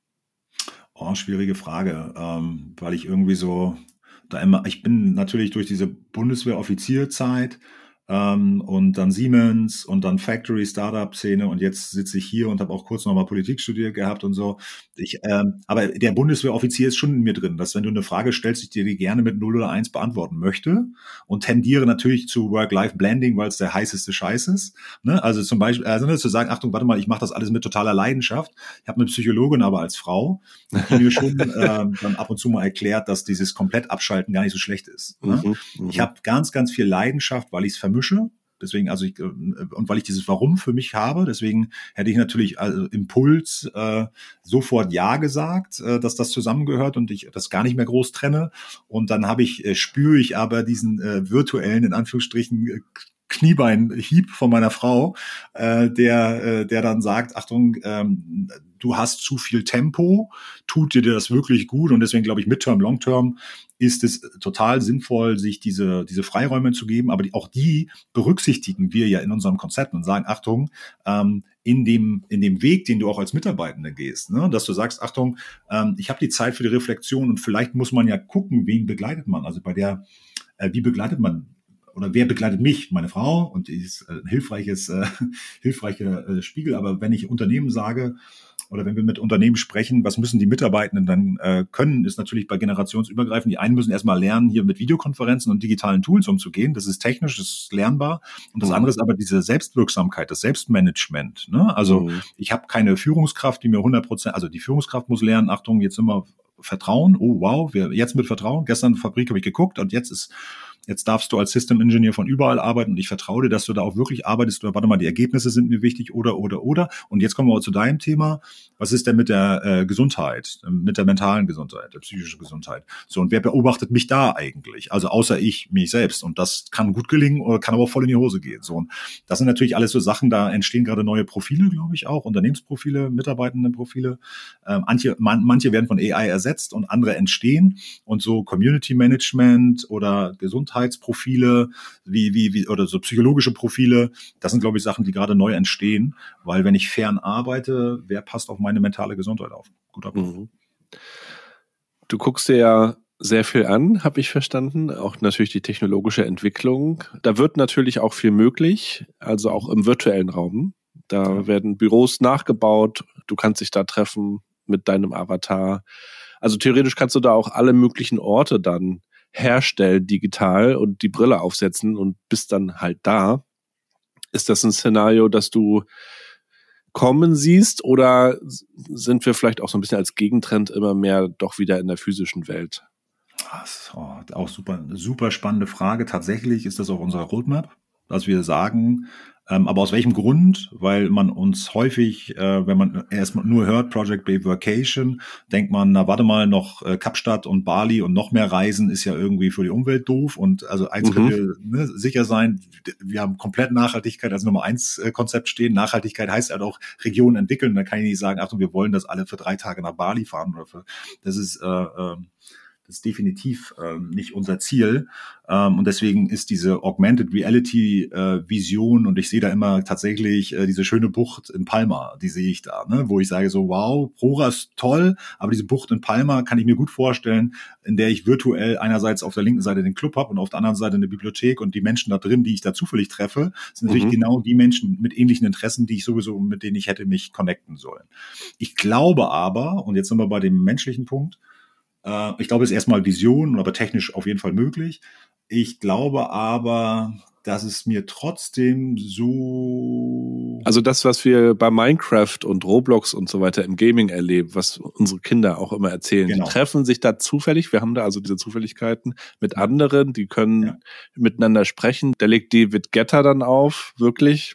Oh, schwierige Frage, ähm, weil ich irgendwie so da immer, ich bin natürlich durch diese Bundeswehr-Offizierzeit ähm, und dann Siemens und dann Factory, Startup-Szene und jetzt sitze ich hier und habe auch kurz nochmal Politik studiert gehabt und so. Ich, ähm, aber der Bundeswehroffizier ist schon in mir drin, dass wenn du eine Frage stellst, ich dir die gerne mit null oder eins beantworten möchte und tendiere natürlich zu Work-Life-Blending, weil es der heißeste Scheiß ist. Ne? Also zum Beispiel, also ne, zu sagen, Achtung, warte mal, ich mache das alles mit totaler Leidenschaft. Ich habe eine Psychologin aber als Frau, die mir schon ähm, dann ab und zu mal erklärt, dass dieses komplett Abschalten gar nicht so schlecht ist. Ne? Mhm, ich habe ganz, ganz viel Leidenschaft, weil ich es vermische. Deswegen, also ich, und weil ich dieses Warum für mich habe, deswegen hätte ich natürlich also Impuls äh, sofort Ja gesagt, äh, dass das zusammengehört und ich das gar nicht mehr groß trenne. Und dann habe ich, äh, spüre ich aber diesen äh, virtuellen, in Anführungsstrichen, äh, Kniebeinhieb von meiner Frau, äh, der, äh, der dann sagt, Achtung, ähm, du hast zu viel Tempo, tut dir das wirklich gut? Und deswegen glaube ich, Midterm, Longterm ist es total sinnvoll, sich diese, diese Freiräume zu geben. Aber die, auch die berücksichtigen wir ja in unserem Konzept und sagen, Achtung, ähm, in dem, in dem Weg, den du auch als Mitarbeitende gehst, ne? Dass du sagst, Achtung, ähm, ich habe die Zeit für die Reflexion und vielleicht muss man ja gucken, wen begleitet man. Also bei der, äh, wie begleitet man oder wer begleitet mich? Meine Frau, und die ist ein hilfreiches, äh, hilfreicher äh, Spiegel. Aber wenn ich Unternehmen sage oder wenn wir mit Unternehmen sprechen, was müssen die Mitarbeitenden dann äh, können, ist natürlich bei generationsübergreifend. Die einen müssen erstmal lernen, hier mit Videokonferenzen und digitalen Tools umzugehen. Das ist technisch, das ist lernbar. Und das mhm. andere ist aber diese Selbstwirksamkeit, das Selbstmanagement. Ne? Also mhm. ich habe keine Führungskraft, die mir hundert Prozent, also die Führungskraft muss lernen, Achtung, jetzt sind wir Vertrauen. Oh wow, wir jetzt mit Vertrauen. Gestern in der Fabrik habe ich geguckt und jetzt ist Jetzt darfst du als System Engineer von überall arbeiten und ich vertraue dir, dass du da auch wirklich arbeitest. Oder warte mal, die Ergebnisse sind mir wichtig oder, oder, oder. Und jetzt kommen wir auch zu deinem Thema. Was ist denn mit der äh, Gesundheit, mit der mentalen Gesundheit, der psychischen Gesundheit? So, und wer beobachtet mich da eigentlich? Also außer ich, mich selbst. Und das kann gut gelingen oder kann aber auch voll in die Hose gehen. So, und das sind natürlich alles so Sachen, da entstehen gerade neue Profile, glaube ich auch, Unternehmensprofile, Mitarbeitendenprofile. Ähm, manche, man, manche werden von A I ersetzt und andere entstehen. Und so Community Management oder Gesundheit Profile, wie, wie, wie, oder so psychologische Profile, das sind, glaube ich, Sachen, die gerade neu entstehen, weil wenn ich fern arbeite, wer passt auf meine mentale Gesundheit auf? Guter Punkt. Mhm. Du guckst dir ja sehr viel an, habe ich verstanden, auch natürlich die technologische Entwicklung. Da wird natürlich auch viel möglich, also auch im virtuellen Raum. Da ja. werden Büros nachgebaut, du kannst dich da treffen mit deinem Avatar. Also theoretisch kannst du da auch alle möglichen Orte dann herstellen digital und die Brille aufsetzen und bist dann halt da. Ist das ein Szenario, das du kommen siehst, oder sind wir vielleicht auch so ein bisschen als Gegentrend immer mehr doch wieder in der physischen Welt? Das ist auch super, super spannende Frage. Tatsächlich ist das auch unsere Roadmap, dass wir sagen, ähm, aber aus welchem Grund? Weil man uns häufig, äh, wenn man erstmal nur hört, Project Bay Vacation, denkt man, na warte mal, noch äh, Kapstadt und Bali und noch mehr Reisen ist ja irgendwie für die Umwelt doof. Und also eins Mhm. können wir ne, sicher sein, wir haben komplett Nachhaltigkeit als Nummer eins äh, Konzept stehen. Nachhaltigkeit heißt halt auch Regionen entwickeln. Da kann ich nicht sagen, Achtung, wir wollen, dass alle für drei Tage nach Bali fahren oder für, das ist äh, äh, Das ist definitiv ähm, nicht unser Ziel. Ähm, und deswegen ist diese Augmented Reality äh, Vision, und ich sehe da immer tatsächlich äh, diese schöne Bucht in Palma, die sehe ich da, ne? Wo ich sage so, wow, Prora ist toll, aber diese Bucht in Palma kann ich mir gut vorstellen, in der ich virtuell einerseits auf der linken Seite den Club habe und auf der anderen Seite eine Bibliothek, und die Menschen da drin, die ich da zufällig treffe, sind natürlich Mhm. genau die Menschen mit ähnlichen Interessen, die ich sowieso, mit denen ich hätte mich connecten sollen. Ich glaube aber, und jetzt sind wir bei dem menschlichen Punkt, ich glaube, es ist erstmal Vision, aber technisch auf jeden Fall möglich. Ich glaube aber, dass es mir trotzdem so... Also das, was wir bei Minecraft und Roblox und so weiter im Gaming erleben, was unsere Kinder auch immer erzählen, Genau. die treffen sich da zufällig, wir haben da also diese Zufälligkeiten mit anderen, die können Ja. miteinander sprechen. Da legt David Guetta dann auf, wirklich.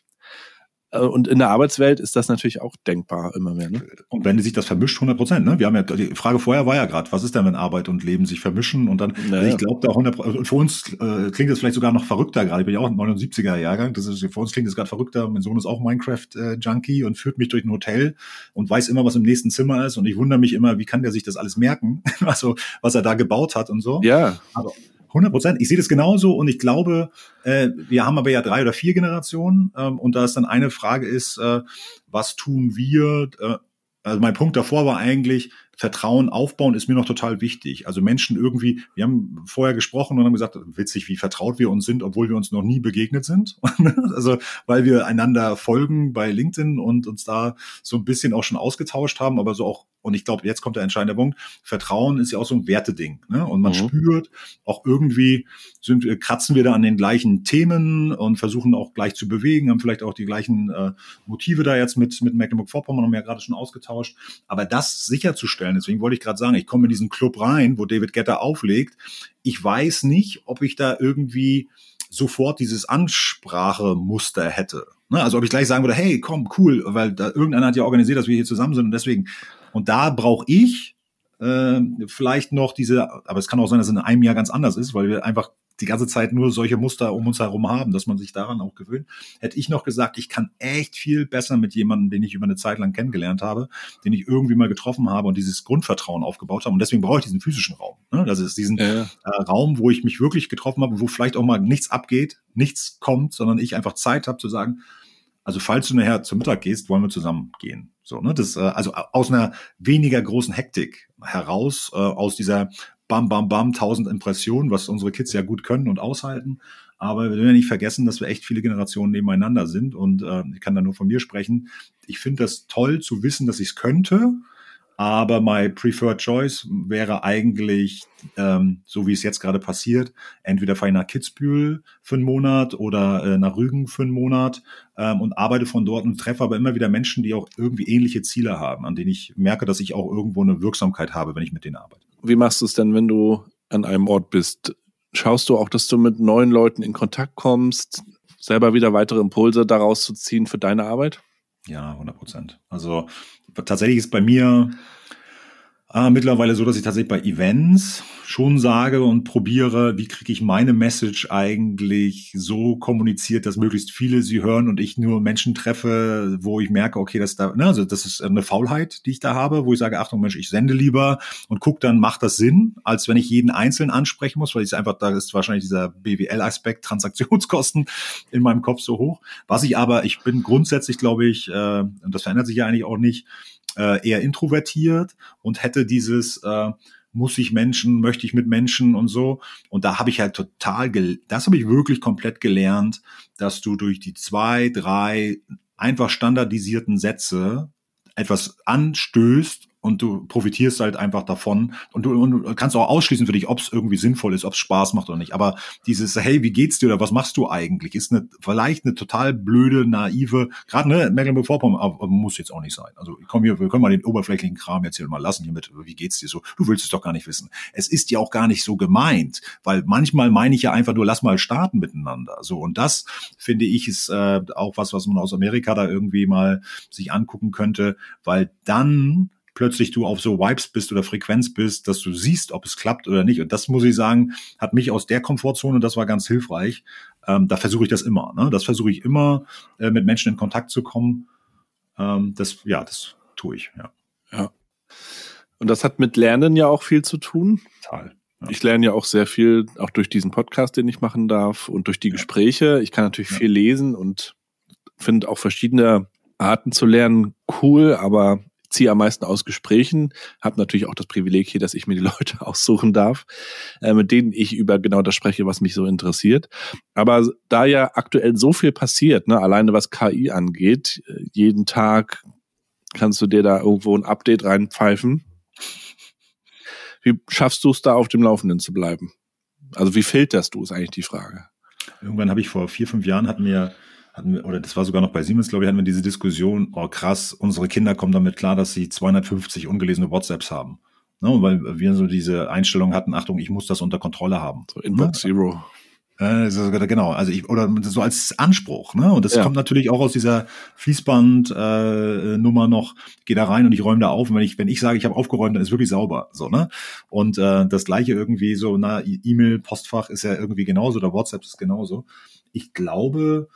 Und in der Arbeitswelt ist das natürlich auch denkbar immer mehr. Ne? Und wenn sich das vermischt, hundert Prozent. Ne? Wir haben ja, die Frage vorher war ja gerade, was ist denn, wenn Arbeit und Leben sich vermischen? Und dann, Naja. also ich glaube da hundert Prozent, und für uns äh, klingt das vielleicht sogar noch verrückter gerade. Ich bin ja auch ein neunundsiebziger Jahrgang. Das ist, für uns klingt das gerade verrückter. Mein Sohn ist auch Minecraft-Junkie und führt mich durch ein Hotel und weiß immer, was im nächsten Zimmer ist. Und ich wundere mich immer, wie kann der sich das alles merken? Also, was er da gebaut hat und so. Ja. Aber hundert Prozent. Ich sehe das genauso, und ich glaube, äh, wir haben aber ja drei oder vier Generationen, ähm, und da ist dann eine Frage ist, äh, was tun wir? Äh, also mein Punkt davor war eigentlich, Vertrauen aufbauen ist mir noch total wichtig. Also Menschen irgendwie, wir haben vorher gesprochen und haben gesagt, witzig, wie vertraut wir uns sind, obwohl wir uns noch nie begegnet sind. Also weil wir einander folgen bei LinkedIn und uns da so ein bisschen auch schon ausgetauscht haben, aber so auch, und ich glaube, jetzt kommt der entscheidende Punkt, Vertrauen ist ja auch so ein Werteding. Ne? Und man Mhm. spürt auch irgendwie, sind, wir, kratzen wir da an den gleichen Themen und versuchen auch gleich zu bewegen, haben vielleicht auch die gleichen äh, Motive da jetzt mit, mit Mecklenburg-Vorpommern, haben wir ja gerade schon ausgetauscht. Aber das sicherzustellen, deswegen wollte ich gerade sagen, ich komme in diesen Club rein, wo David Guetta auflegt. Ich weiß nicht, ob ich da irgendwie sofort dieses Ansprachemuster hätte. Ne? Also ob ich gleich sagen würde, hey, komm, cool, weil da irgendeiner hat ja organisiert, dass wir hier zusammen sind, und deswegen. Und da brauche ich äh, vielleicht noch diese, aber es kann auch sein, dass es in einem Jahr ganz anders ist, weil wir einfach die ganze Zeit nur solche Muster um uns herum haben, dass man sich daran auch gewöhnt. Hätte ich noch gesagt, ich kann echt viel besser mit jemandem, den ich über eine Zeit lang kennengelernt habe, den ich irgendwie mal getroffen habe und dieses Grundvertrauen aufgebaut habe. Und deswegen brauche ich diesen physischen Raum. Ne? Das ist diesen Ja. äh, Raum, wo ich mich wirklich getroffen habe, wo vielleicht auch mal nichts abgeht, nichts kommt, sondern ich einfach Zeit habe zu sagen, also falls du nachher zum Mittag gehst, wollen wir zusammen gehen. So, ne? Das, äh, also aus einer weniger großen Hektik heraus, äh, aus dieser Bam, Bam, Bam, tausend Impressionen, was unsere Kids ja gut können und aushalten. Aber wir dürfen ja nicht vergessen, dass wir echt viele Generationen nebeneinander sind. Und äh, ich kann da nur von mir sprechen. Ich finde das toll zu wissen, dass ich es könnte. Aber my preferred choice wäre eigentlich, ähm, so wie es jetzt gerade passiert, entweder fahre ich nach Kitzbühel für einen Monat oder äh, nach Rügen für einen Monat ähm, und arbeite von dort und treffe aber immer wieder Menschen, die auch irgendwie ähnliche Ziele haben, an denen ich merke, dass ich auch irgendwo eine Wirksamkeit habe, wenn ich mit denen arbeite. Wie machst du es denn, wenn du an einem Ort bist? Schaust du auch, dass du mit neuen Leuten in Kontakt kommst, selber wieder weitere Impulse daraus zu ziehen für deine Arbeit? Ja, hundert Prozent. Also tatsächlich ist bei mir äh, mittlerweile so, dass ich tatsächlich bei Events schon sage und probiere, wie kriege ich meine Message eigentlich so kommuniziert, dass möglichst viele sie hören und ich nur Menschen treffe, wo ich merke, okay, das da, ne, also das ist eine Faulheit, die ich da habe, wo ich sage, Achtung Mensch, ich sende lieber und gucke dann, macht das Sinn, als wenn ich jeden einzeln ansprechen muss, weil ich einfach, da ist wahrscheinlich dieser B W L-Aspekt, Transaktionskosten in meinem Kopf so hoch. Was ich aber, ich bin grundsätzlich, glaube ich, äh, und das verändert sich ja eigentlich auch nicht, äh, eher introvertiert und hätte dieses äh, muss ich Menschen, möchte ich mit Menschen und so. Und da habe ich halt total, gel- das habe ich wirklich komplett gelernt, dass du durch die zwei, drei einfach standardisierten Sätze etwas anstößt und du profitierst halt einfach davon und du, und du kannst auch ausschließen für dich, ob es irgendwie sinnvoll ist, ob es Spaß macht oder nicht. Aber dieses, hey, wie geht's dir oder was machst du eigentlich, ist eine vielleicht eine total blöde, naive, gerade ne, Mecklenburg-Vorpommern, aber muss jetzt auch nicht sein. Also komm hier, wir können mal den oberflächlichen Kram jetzt hier mal lassen hier mit, wie geht's dir so? Du willst es doch gar nicht wissen. Es ist ja auch gar nicht so gemeint, weil manchmal meine ich ja einfach nur, lass mal starten miteinander. So, und das finde ich ist äh, auch was, was man aus Amerika da irgendwie mal sich angucken könnte, weil dann plötzlich du auf so Vibes bist oder Frequenz bist, dass du siehst, ob es klappt oder nicht. Und das, muss ich sagen, hat mich aus der Komfortzone, das war ganz hilfreich. Ähm, da versuche ich das immer. Ne? Das versuche ich immer, äh, mit Menschen in Kontakt zu kommen. Ähm, das, ja, das tue ich, ja. Ja. Und das hat mit Lernen ja auch viel zu tun. Total. Ja. Ich lerne ja auch sehr viel, auch durch diesen Podcast, den ich machen darf und durch die ja. Gespräche. Ich kann natürlich ja. viel lesen und finde auch verschiedene Arten zu lernen cool, aber ziehe am meisten aus Gesprächen, habe natürlich auch das Privileg hier, dass ich mir die Leute aussuchen darf, äh, mit denen ich über genau das spreche, was mich so interessiert. Aber da ja aktuell so viel passiert, ne, alleine was K I angeht, jeden Tag kannst du dir da irgendwo ein Update reinpfeifen. Wie schaffst du es da auf dem Laufenden zu bleiben? Also wie filterst du, ist eigentlich die Frage. Irgendwann habe ich vor vier, fünf Jahren hatten wir hatten wir, oder das war sogar noch bei Siemens, glaube ich, hatten wir diese Diskussion, oh krass, unsere Kinder kommen damit klar, dass sie zweihundertfünfzig ungelesene WhatsApps haben. Ne, weil wir so diese Einstellung hatten, Achtung, ich muss das unter Kontrolle haben. So Inbox ne? Zero. Äh, genau, also ich, oder so als Anspruch, ne? Und das ja. kommt natürlich auch aus dieser Fließband-Nummer äh, noch, geh da rein und ich räume da auf. Und wenn ich, wenn ich sage, ich habe aufgeräumt, dann ist wirklich sauber. So, ne? Und äh, das gleiche irgendwie so, na, E-Mail, Postfach ist ja irgendwie genauso, oder WhatsApp ist genauso. Ich glaube,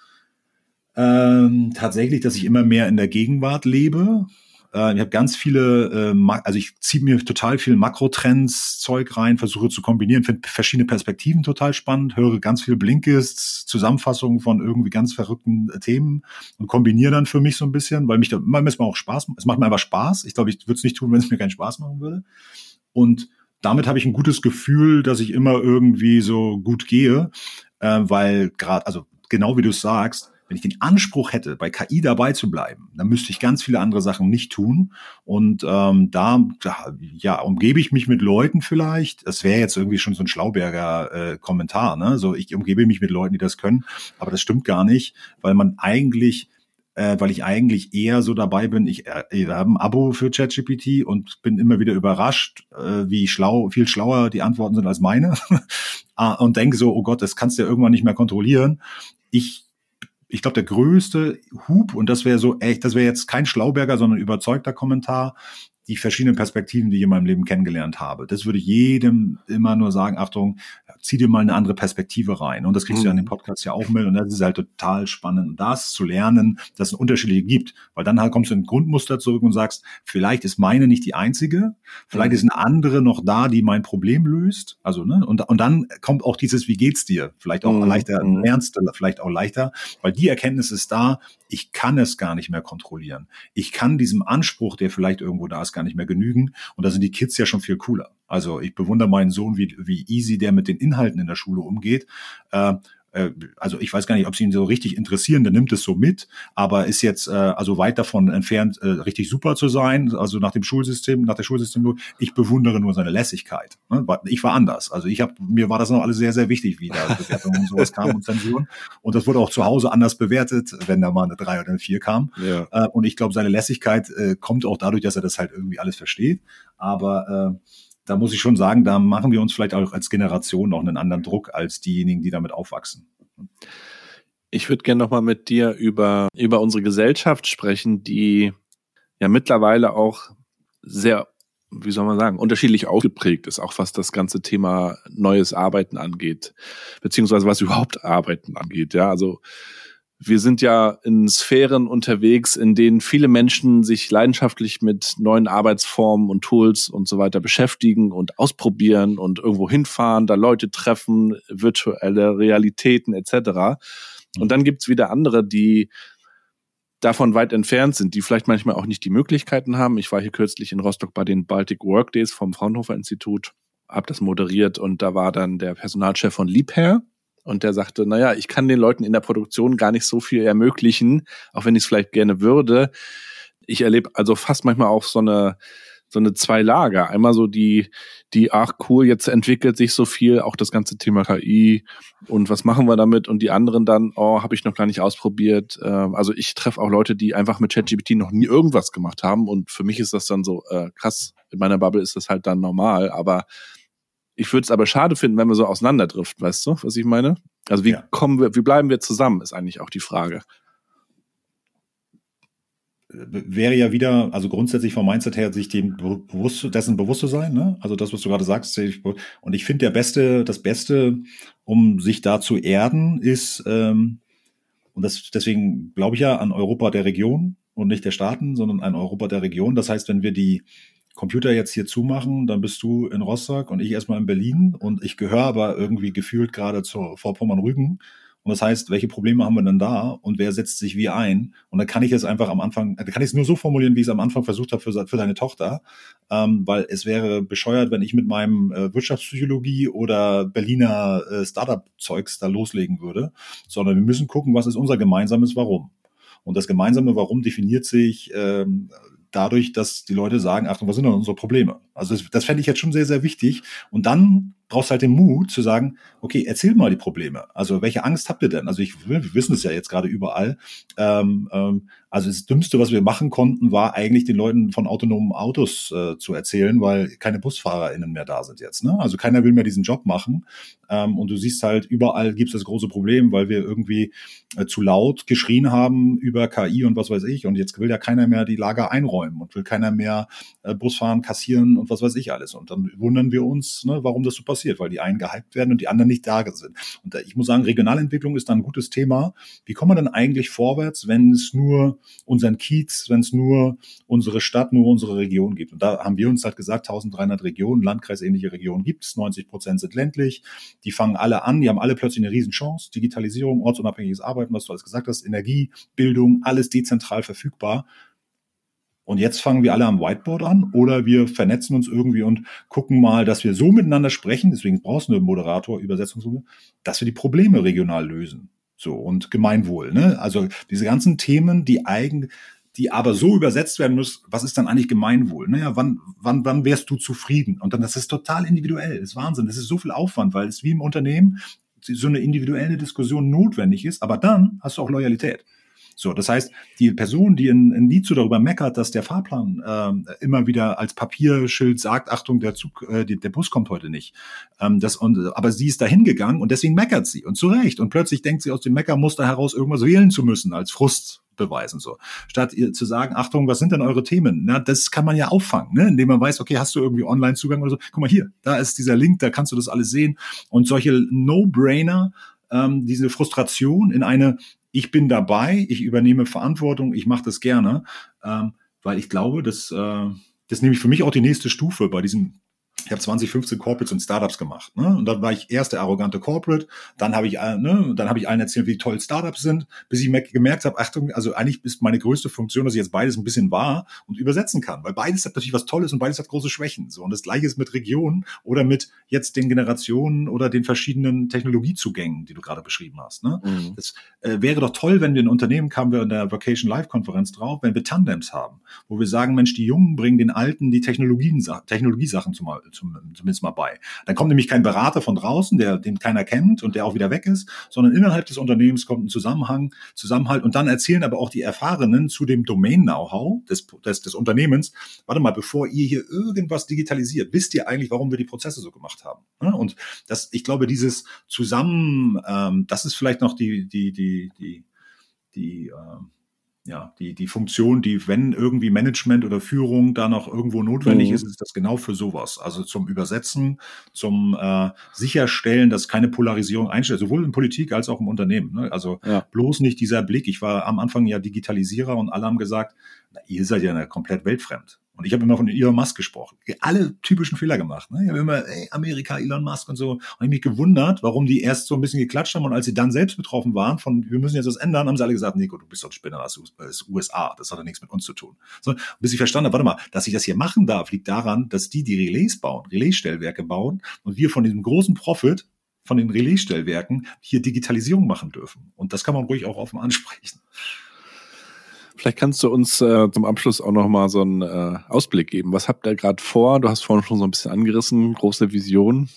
Ähm, tatsächlich, dass ich immer mehr in der Gegenwart lebe. Äh, ich habe ganz viele, äh, also ich ziehe mir total viel Makrotrends-Zeug rein, versuche zu kombinieren, finde verschiedene Perspektiven total spannend, höre ganz viel Blinkists, Zusammenfassungen von irgendwie ganz verrückten äh, Themen und kombiniere dann für mich so ein bisschen, weil mich da immer mir auch Spaß macht. Es macht mir einfach Spaß. Ich glaube, ich würde es nicht tun, wenn es mir keinen Spaß machen würde. Und damit habe ich ein gutes Gefühl, dass ich immer irgendwie so gut gehe, äh, weil gerade, also genau wie du es sagst, wenn ich den Anspruch hätte, bei K I dabei zu bleiben, dann müsste ich ganz viele andere Sachen nicht tun. Und ähm, da, da ja, umgebe ich mich mit Leuten vielleicht. Das wäre jetzt irgendwie schon so ein Schlauberger äh, Kommentar, ne? So, ich umgebe mich mit Leuten, die das können. Aber das stimmt gar nicht, weil man eigentlich, äh, weil ich eigentlich eher so dabei bin. Ich, äh, ich habe ein Abo für ChatGPT und bin immer wieder überrascht, äh, wie schlau, viel schlauer die Antworten sind als meine. Und denke so, oh Gott, das kannst du ja irgendwann nicht mehr kontrollieren. Ich Ich glaube, der größte Hub, und das wäre so echt, das wäre jetzt kein Schlauberger, sondern überzeugter Kommentar, die verschiedenen Perspektiven, die ich in meinem Leben kennengelernt habe. Das würde ich jedem immer nur sagen, Achtung, zieh dir mal eine andere Perspektive rein. Und das kriegst mhm. du ja in dem Podcast ja auch mit. Und das ist halt total spannend, das zu lernen, dass es unterschiedliche gibt. Weil dann halt kommst du in ein Grundmuster zurück und sagst, vielleicht ist meine nicht die einzige, vielleicht mhm. ist eine andere noch da, die mein Problem löst. Also, ne, und, und dann kommt auch dieses, wie geht's dir? Vielleicht auch mhm. leichter, lernst du vielleicht auch leichter, weil die Erkenntnis ist da, ich kann es gar nicht mehr kontrollieren. Ich kann diesem Anspruch, der vielleicht irgendwo da ist, gar nicht mehr genügen. Und da sind die Kids ja schon viel cooler. Also ich bewundere meinen Sohn, wie, wie easy der mit den Inhalten in der Schule umgeht. Äh, Also ich weiß gar nicht, ob sie ihn so richtig interessieren, der nimmt es so mit, aber ist jetzt äh, also weit davon entfernt, äh, richtig super zu sein, also nach dem Schulsystem, nach der Schulsystem. Ich bewundere nur seine Lässigkeit. Ne? Ich war anders. Also ich habe, mir war das noch alles sehr, sehr wichtig, wie da Bewertungen und sowas kamen und Zensuren. Und das wurde auch zu Hause anders bewertet, wenn da mal eine drei oder eine vier kam. Ja. Äh, und ich glaube, seine Lässigkeit äh, kommt auch dadurch, dass er das halt irgendwie alles versteht. Aber äh, da muss ich schon sagen, da machen wir uns vielleicht auch als Generation noch einen anderen Druck als diejenigen, die damit aufwachsen. Ich würde gerne nochmal mit dir über, über unsere Gesellschaft sprechen, die ja mittlerweile auch sehr, wie soll man sagen, unterschiedlich ausgeprägt ist, auch was das ganze Thema neues Arbeiten angeht, beziehungsweise was überhaupt Arbeiten angeht. Ja, also wir sind ja in Sphären unterwegs, in denen viele Menschen sich leidenschaftlich mit neuen Arbeitsformen und Tools und so weiter beschäftigen und ausprobieren und irgendwo hinfahren, da Leute treffen, virtuelle Realitäten et cetera. Und dann gibt's wieder andere, die davon weit entfernt sind, die vielleicht manchmal auch nicht die Möglichkeiten haben. Ich war hier kürzlich in Rostock bei den Baltic Work Days vom Fraunhofer Institut, habe das moderiert und da war dann der Personalchef von Liebherr. Und der sagte, naja, ich kann den Leuten in der Produktion gar nicht so viel ermöglichen, auch wenn ich es vielleicht gerne würde. Ich erlebe also fast manchmal auch so eine so eine zwei Lager. Einmal so die, die, ach cool, jetzt entwickelt sich so viel, auch das ganze Thema K I und was machen wir damit? Und die anderen dann, oh, habe ich noch gar nicht ausprobiert. Ähm, also ich treffe auch Leute, die einfach mit ChatGPT noch nie irgendwas gemacht haben und für mich ist das dann so äh, krass. In meiner Bubble ist das halt dann normal, aber ich würde es aber schade finden, wenn wir so auseinanderdriften, weißt du, was ich meine? Also wie ja. kommen wir, wie bleiben wir zusammen, ist eigentlich auch die Frage. Wäre ja wieder, also grundsätzlich vom Mindset her, sich dem bewusst, dessen bewusst zu sein, ne? Also das, was du gerade sagst. Und ich finde, der beste, das Beste, um sich da zu erden, ist, ähm, und das, deswegen glaube ich ja an Europa der Region und nicht der Staaten, sondern an Europa der Region. Das heißt, wenn wir die Computer jetzt hier zumachen, dann bist du in Rostock und ich erstmal in Berlin und ich gehöre aber irgendwie gefühlt gerade zur Vorpommern-Rügen. Und das heißt, welche Probleme haben wir denn da und wer setzt sich wie ein? Und dann kann ich es einfach am Anfang, dann kann ich es nur so formulieren, wie ich es am Anfang versucht habe für, für deine Tochter, ähm, weil es wäre bescheuert, wenn ich mit meinem äh, Wirtschaftspsychologie oder Berliner äh, Startup-Zeugs da loslegen würde, sondern wir müssen gucken, was ist unser gemeinsames Warum. Und das gemeinsame Warum definiert sich ähm, dadurch, dass die Leute sagen, Achtung, was sind denn unsere Probleme? Also das, das fände ich jetzt schon sehr, sehr wichtig. Und dann brauchst halt den Mut zu sagen, okay, erzähl mal die Probleme. Also welche Angst habt ihr denn? Also ich, wir wissen es ja jetzt gerade überall. Ähm, ähm, also das Dümmste, was wir machen konnten, war eigentlich den Leuten von autonomen Autos äh, zu erzählen, weil keine BusfahrerInnen mehr da sind jetzt. Ne? Also keiner will mehr diesen Job machen. Ähm, und du siehst halt, überall gibt es das große Problem, weil wir irgendwie äh, zu laut geschrien haben über K I und was weiß ich. Und jetzt will ja keiner mehr die Lager einräumen und will keiner mehr äh, Busfahren kassieren und was weiß ich alles. Und dann wundern wir uns, ne, warum das so passiert. Weil die einen gehypt werden und die anderen nicht da sind. Und ich muss sagen, Regionalentwicklung ist da ein gutes Thema. Wie kommen wir denn eigentlich vorwärts, wenn es nur unseren Kiez, wenn es nur unsere Stadt, nur unsere Region gibt? Und da haben wir uns halt gesagt, dreizehnhundert Regionen, landkreisähnliche Regionen gibt es, neunzig Prozent sind ländlich. Die fangen alle an, die haben alle plötzlich eine Riesenchance. Digitalisierung, ortsunabhängiges Arbeiten, was du alles gesagt hast, Energie, Bildung, alles dezentral verfügbar. Und jetzt fangen wir alle am Whiteboard an oder wir vernetzen uns irgendwie und gucken mal, dass wir so miteinander sprechen, deswegen brauchst du einen Moderator, Übersetzungssuche, dass wir die Probleme regional lösen. So, und Gemeinwohl, ne? Also diese ganzen Themen, die eigen, die aber so übersetzt werden müssen, was ist dann eigentlich Gemeinwohl? Naja, wann, wann, wann wärst du zufrieden? Und dann, das ist total individuell, das ist Wahnsinn, das ist so viel Aufwand, weil es wie im Unternehmen so eine individuelle Diskussion notwendig ist, aber dann hast du auch Loyalität. So, das heißt, die Person, die in, in Lied so darüber meckert, dass der Fahrplan äh, immer wieder als Papierschild sagt, Achtung, der Zug, äh, die, der Bus kommt heute nicht. Ähm, das, und, aber sie ist da hingegangen und deswegen meckert sie und zu Recht. Und plötzlich denkt sie aus dem Meckermuster heraus, irgendwas wählen zu müssen als Frust beweisen. So. Statt ihr zu sagen, Achtung, was sind denn eure Themen? Na, das kann man ja auffangen, ne? Indem man weiß, okay, hast du irgendwie Online-Zugang oder so? Guck mal hier, da ist dieser Link, da kannst du das alles sehen. Und solche No-Brainer, ähm, diese Frustration in eine ich bin dabei, ich übernehme Verantwortung, ich mache das gerne, ähm, weil ich glaube, dass äh, das nämlich für mich auch die nächste Stufe bei diesem, ich habe zwanzig fünfzehn Corporates und Startups gemacht, ne? Und dann war ich erst der arrogante Corporate, dann habe ich, äh, ne, dann habe ich allen erzählt, wie toll Startups sind, bis ich gemerkt habe, Achtung, also eigentlich ist meine größte Funktion, dass ich jetzt beides ein bisschen wahr und übersetzen kann, weil beides hat natürlich was Tolles und beides hat große Schwächen. So, und das Gleiche ist mit Regionen oder mit jetzt den Generationen oder den verschiedenen Technologiezugängen, die du gerade beschrieben hast. Ne? Mhm. Das äh, wäre doch toll, wenn wir ein Unternehmen, kamen wir in der Vacation Live Konferenz drauf, wenn wir Tandems haben, wo wir sagen, Mensch, die Jungen bringen den Alten die Technologien, Technologiesachen zum Zum, zumindest mal bei. Dann kommt nämlich kein Berater von draußen, der den keiner kennt und der auch wieder weg ist, sondern innerhalb des Unternehmens kommt ein Zusammenhang, Zusammenhalt und dann erzählen aber auch die Erfahrenen zu dem Domain-Know-how des, des, des Unternehmens, warte mal, bevor ihr hier irgendwas digitalisiert, wisst ihr eigentlich, warum wir die Prozesse so gemacht haben? Und das, ich glaube, dieses Zusammen, ähm, das ist vielleicht noch die, die, die, die, die, ähm, ja, die, die Funktion, die, wenn irgendwie Management oder Führung da noch irgendwo notwendig mhm. ist, ist das genau für sowas. Also zum Übersetzen, zum äh, Sicherstellen, dass keine Polarisierung einstellt, sowohl in Politik als auch im Unternehmen. Ne? Also ja. bloß nicht dieser Blick. Ich war am Anfang ja Digitalisierer und alle haben gesagt, na, ihr seid ja komplett weltfremd. Und ich habe immer von Elon Musk gesprochen. Alle typischen Fehler gemacht. Ne? Ich habe immer, ey, Amerika, Elon Musk und so. Und ich mich gewundert, warum die erst so ein bisschen geklatscht haben. Und als sie dann selbst betroffen waren, von wir müssen jetzt was ändern, haben sie alle gesagt, Nico, du bist doch ein Spinner, das ist U S A. Das hat doch nichts mit uns zu tun. So, bis ich verstanden habe, warte mal, dass ich das hier machen darf, liegt daran, dass die die Relais bauen, Relaisstellwerke bauen. Und wir von diesem großen Profit, von den Relaisstellwerken, hier Digitalisierung machen dürfen. Und das kann man ruhig auch offen ansprechen. Vielleicht kannst du uns äh, zum Abschluss auch nochmal so einen äh, Ausblick geben. Was habt ihr gerade vor? Du hast vorhin schon so ein bisschen angerissen, große Vision.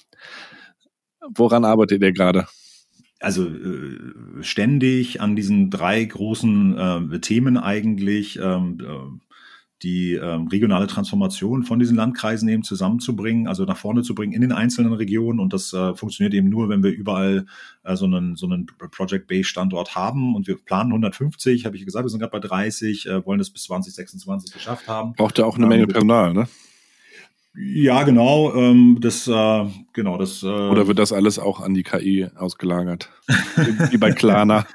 Woran arbeitet ihr gerade? Also äh, ständig an diesen drei großen äh, Themen eigentlich, ähm, äh, die ähm, regionale Transformation von diesen Landkreisen eben zusammenzubringen, also nach vorne zu bringen in den einzelnen Regionen. Und das äh, funktioniert eben nur, wenn wir überall äh, so einen, so einen Project-Based-Standort haben. Und wir planen hundertfünfzig, habe ich gesagt, wir sind gerade bei dreißig, äh, wollen das bis zwanzig sechsundzwanzig geschafft haben. Braucht ja auch eine ähm, Menge Personal, ne? Ja, genau. Ähm, das, äh, genau, das. Äh, Oder wird das alles auch an die K I ausgelagert? Wie bei Klarna.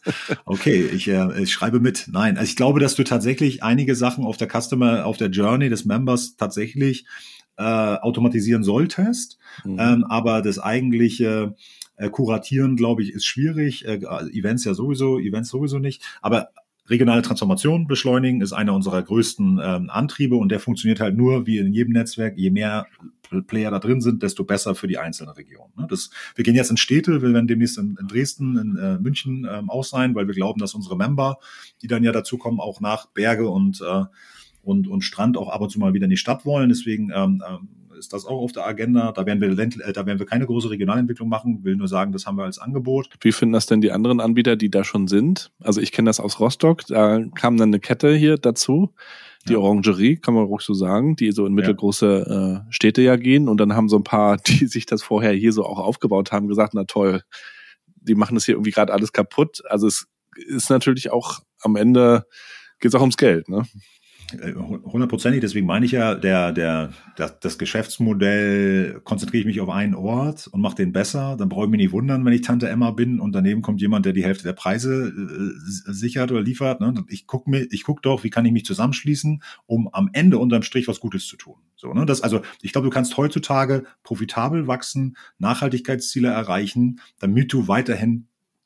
Okay, ich, äh, ich schreibe mit. Nein, also ich glaube, dass du tatsächlich einige Sachen auf der Customer, auf der Journey des Members tatsächlich äh, automatisieren solltest. Mhm. Ähm, aber das eigentliche äh, Kuratieren, glaube ich, ist schwierig. Äh, Events ja sowieso, Events sowieso nicht. Aber regionale Transformation beschleunigen ist einer unserer größten ähm, Antriebe und der funktioniert halt nur wie in jedem Netzwerk. Je mehr Player da drin sind, desto besser für die einzelne Region. Ne? Das, wir gehen jetzt in Städte, wir werden demnächst in, in Dresden, in äh, München ähm, auch sein, weil wir glauben, dass unsere Member, die dann ja dazu kommen, auch nach Berge und, äh, und, und Strand auch ab und zu mal wieder in die Stadt wollen. Deswegen ähm, ähm, ist das auch auf der Agenda. Da werden wir äh, da werden wir keine große Regionalentwicklung machen. Will nur sagen, das haben wir als Angebot. Wie finden das denn die anderen Anbieter, die da schon sind? Also ich kenne das aus Rostock. Da kam dann eine Kette hier dazu. Die ja. Orangerie, kann man ruhig so sagen, die so in mittelgroße äh, Städte ja gehen. Und dann haben so ein paar, die sich das vorher hier so auch aufgebaut haben, gesagt, na toll, die machen das hier irgendwie gerade alles kaputt. Also es ist natürlich auch am Ende, geht es auch ums Geld, ne? Hundertprozentig, deswegen meine ich ja, der, der, das, das Geschäftsmodell, konzentriere ich mich auf einen Ort und mache den besser, dann brauche ich mich nicht wundern, wenn ich Tante Emma bin und daneben kommt jemand, der die Hälfte der Preise äh, sichert oder liefert. Ne? Ich gucke mir, ich guck doch, wie kann ich mich zusammenschließen, um am Ende unterm Strich was Gutes zu tun. So, ne? Das, also ich glaube, du kannst heutzutage profitabel wachsen, Nachhaltigkeitsziele erreichen, damit du weiterhin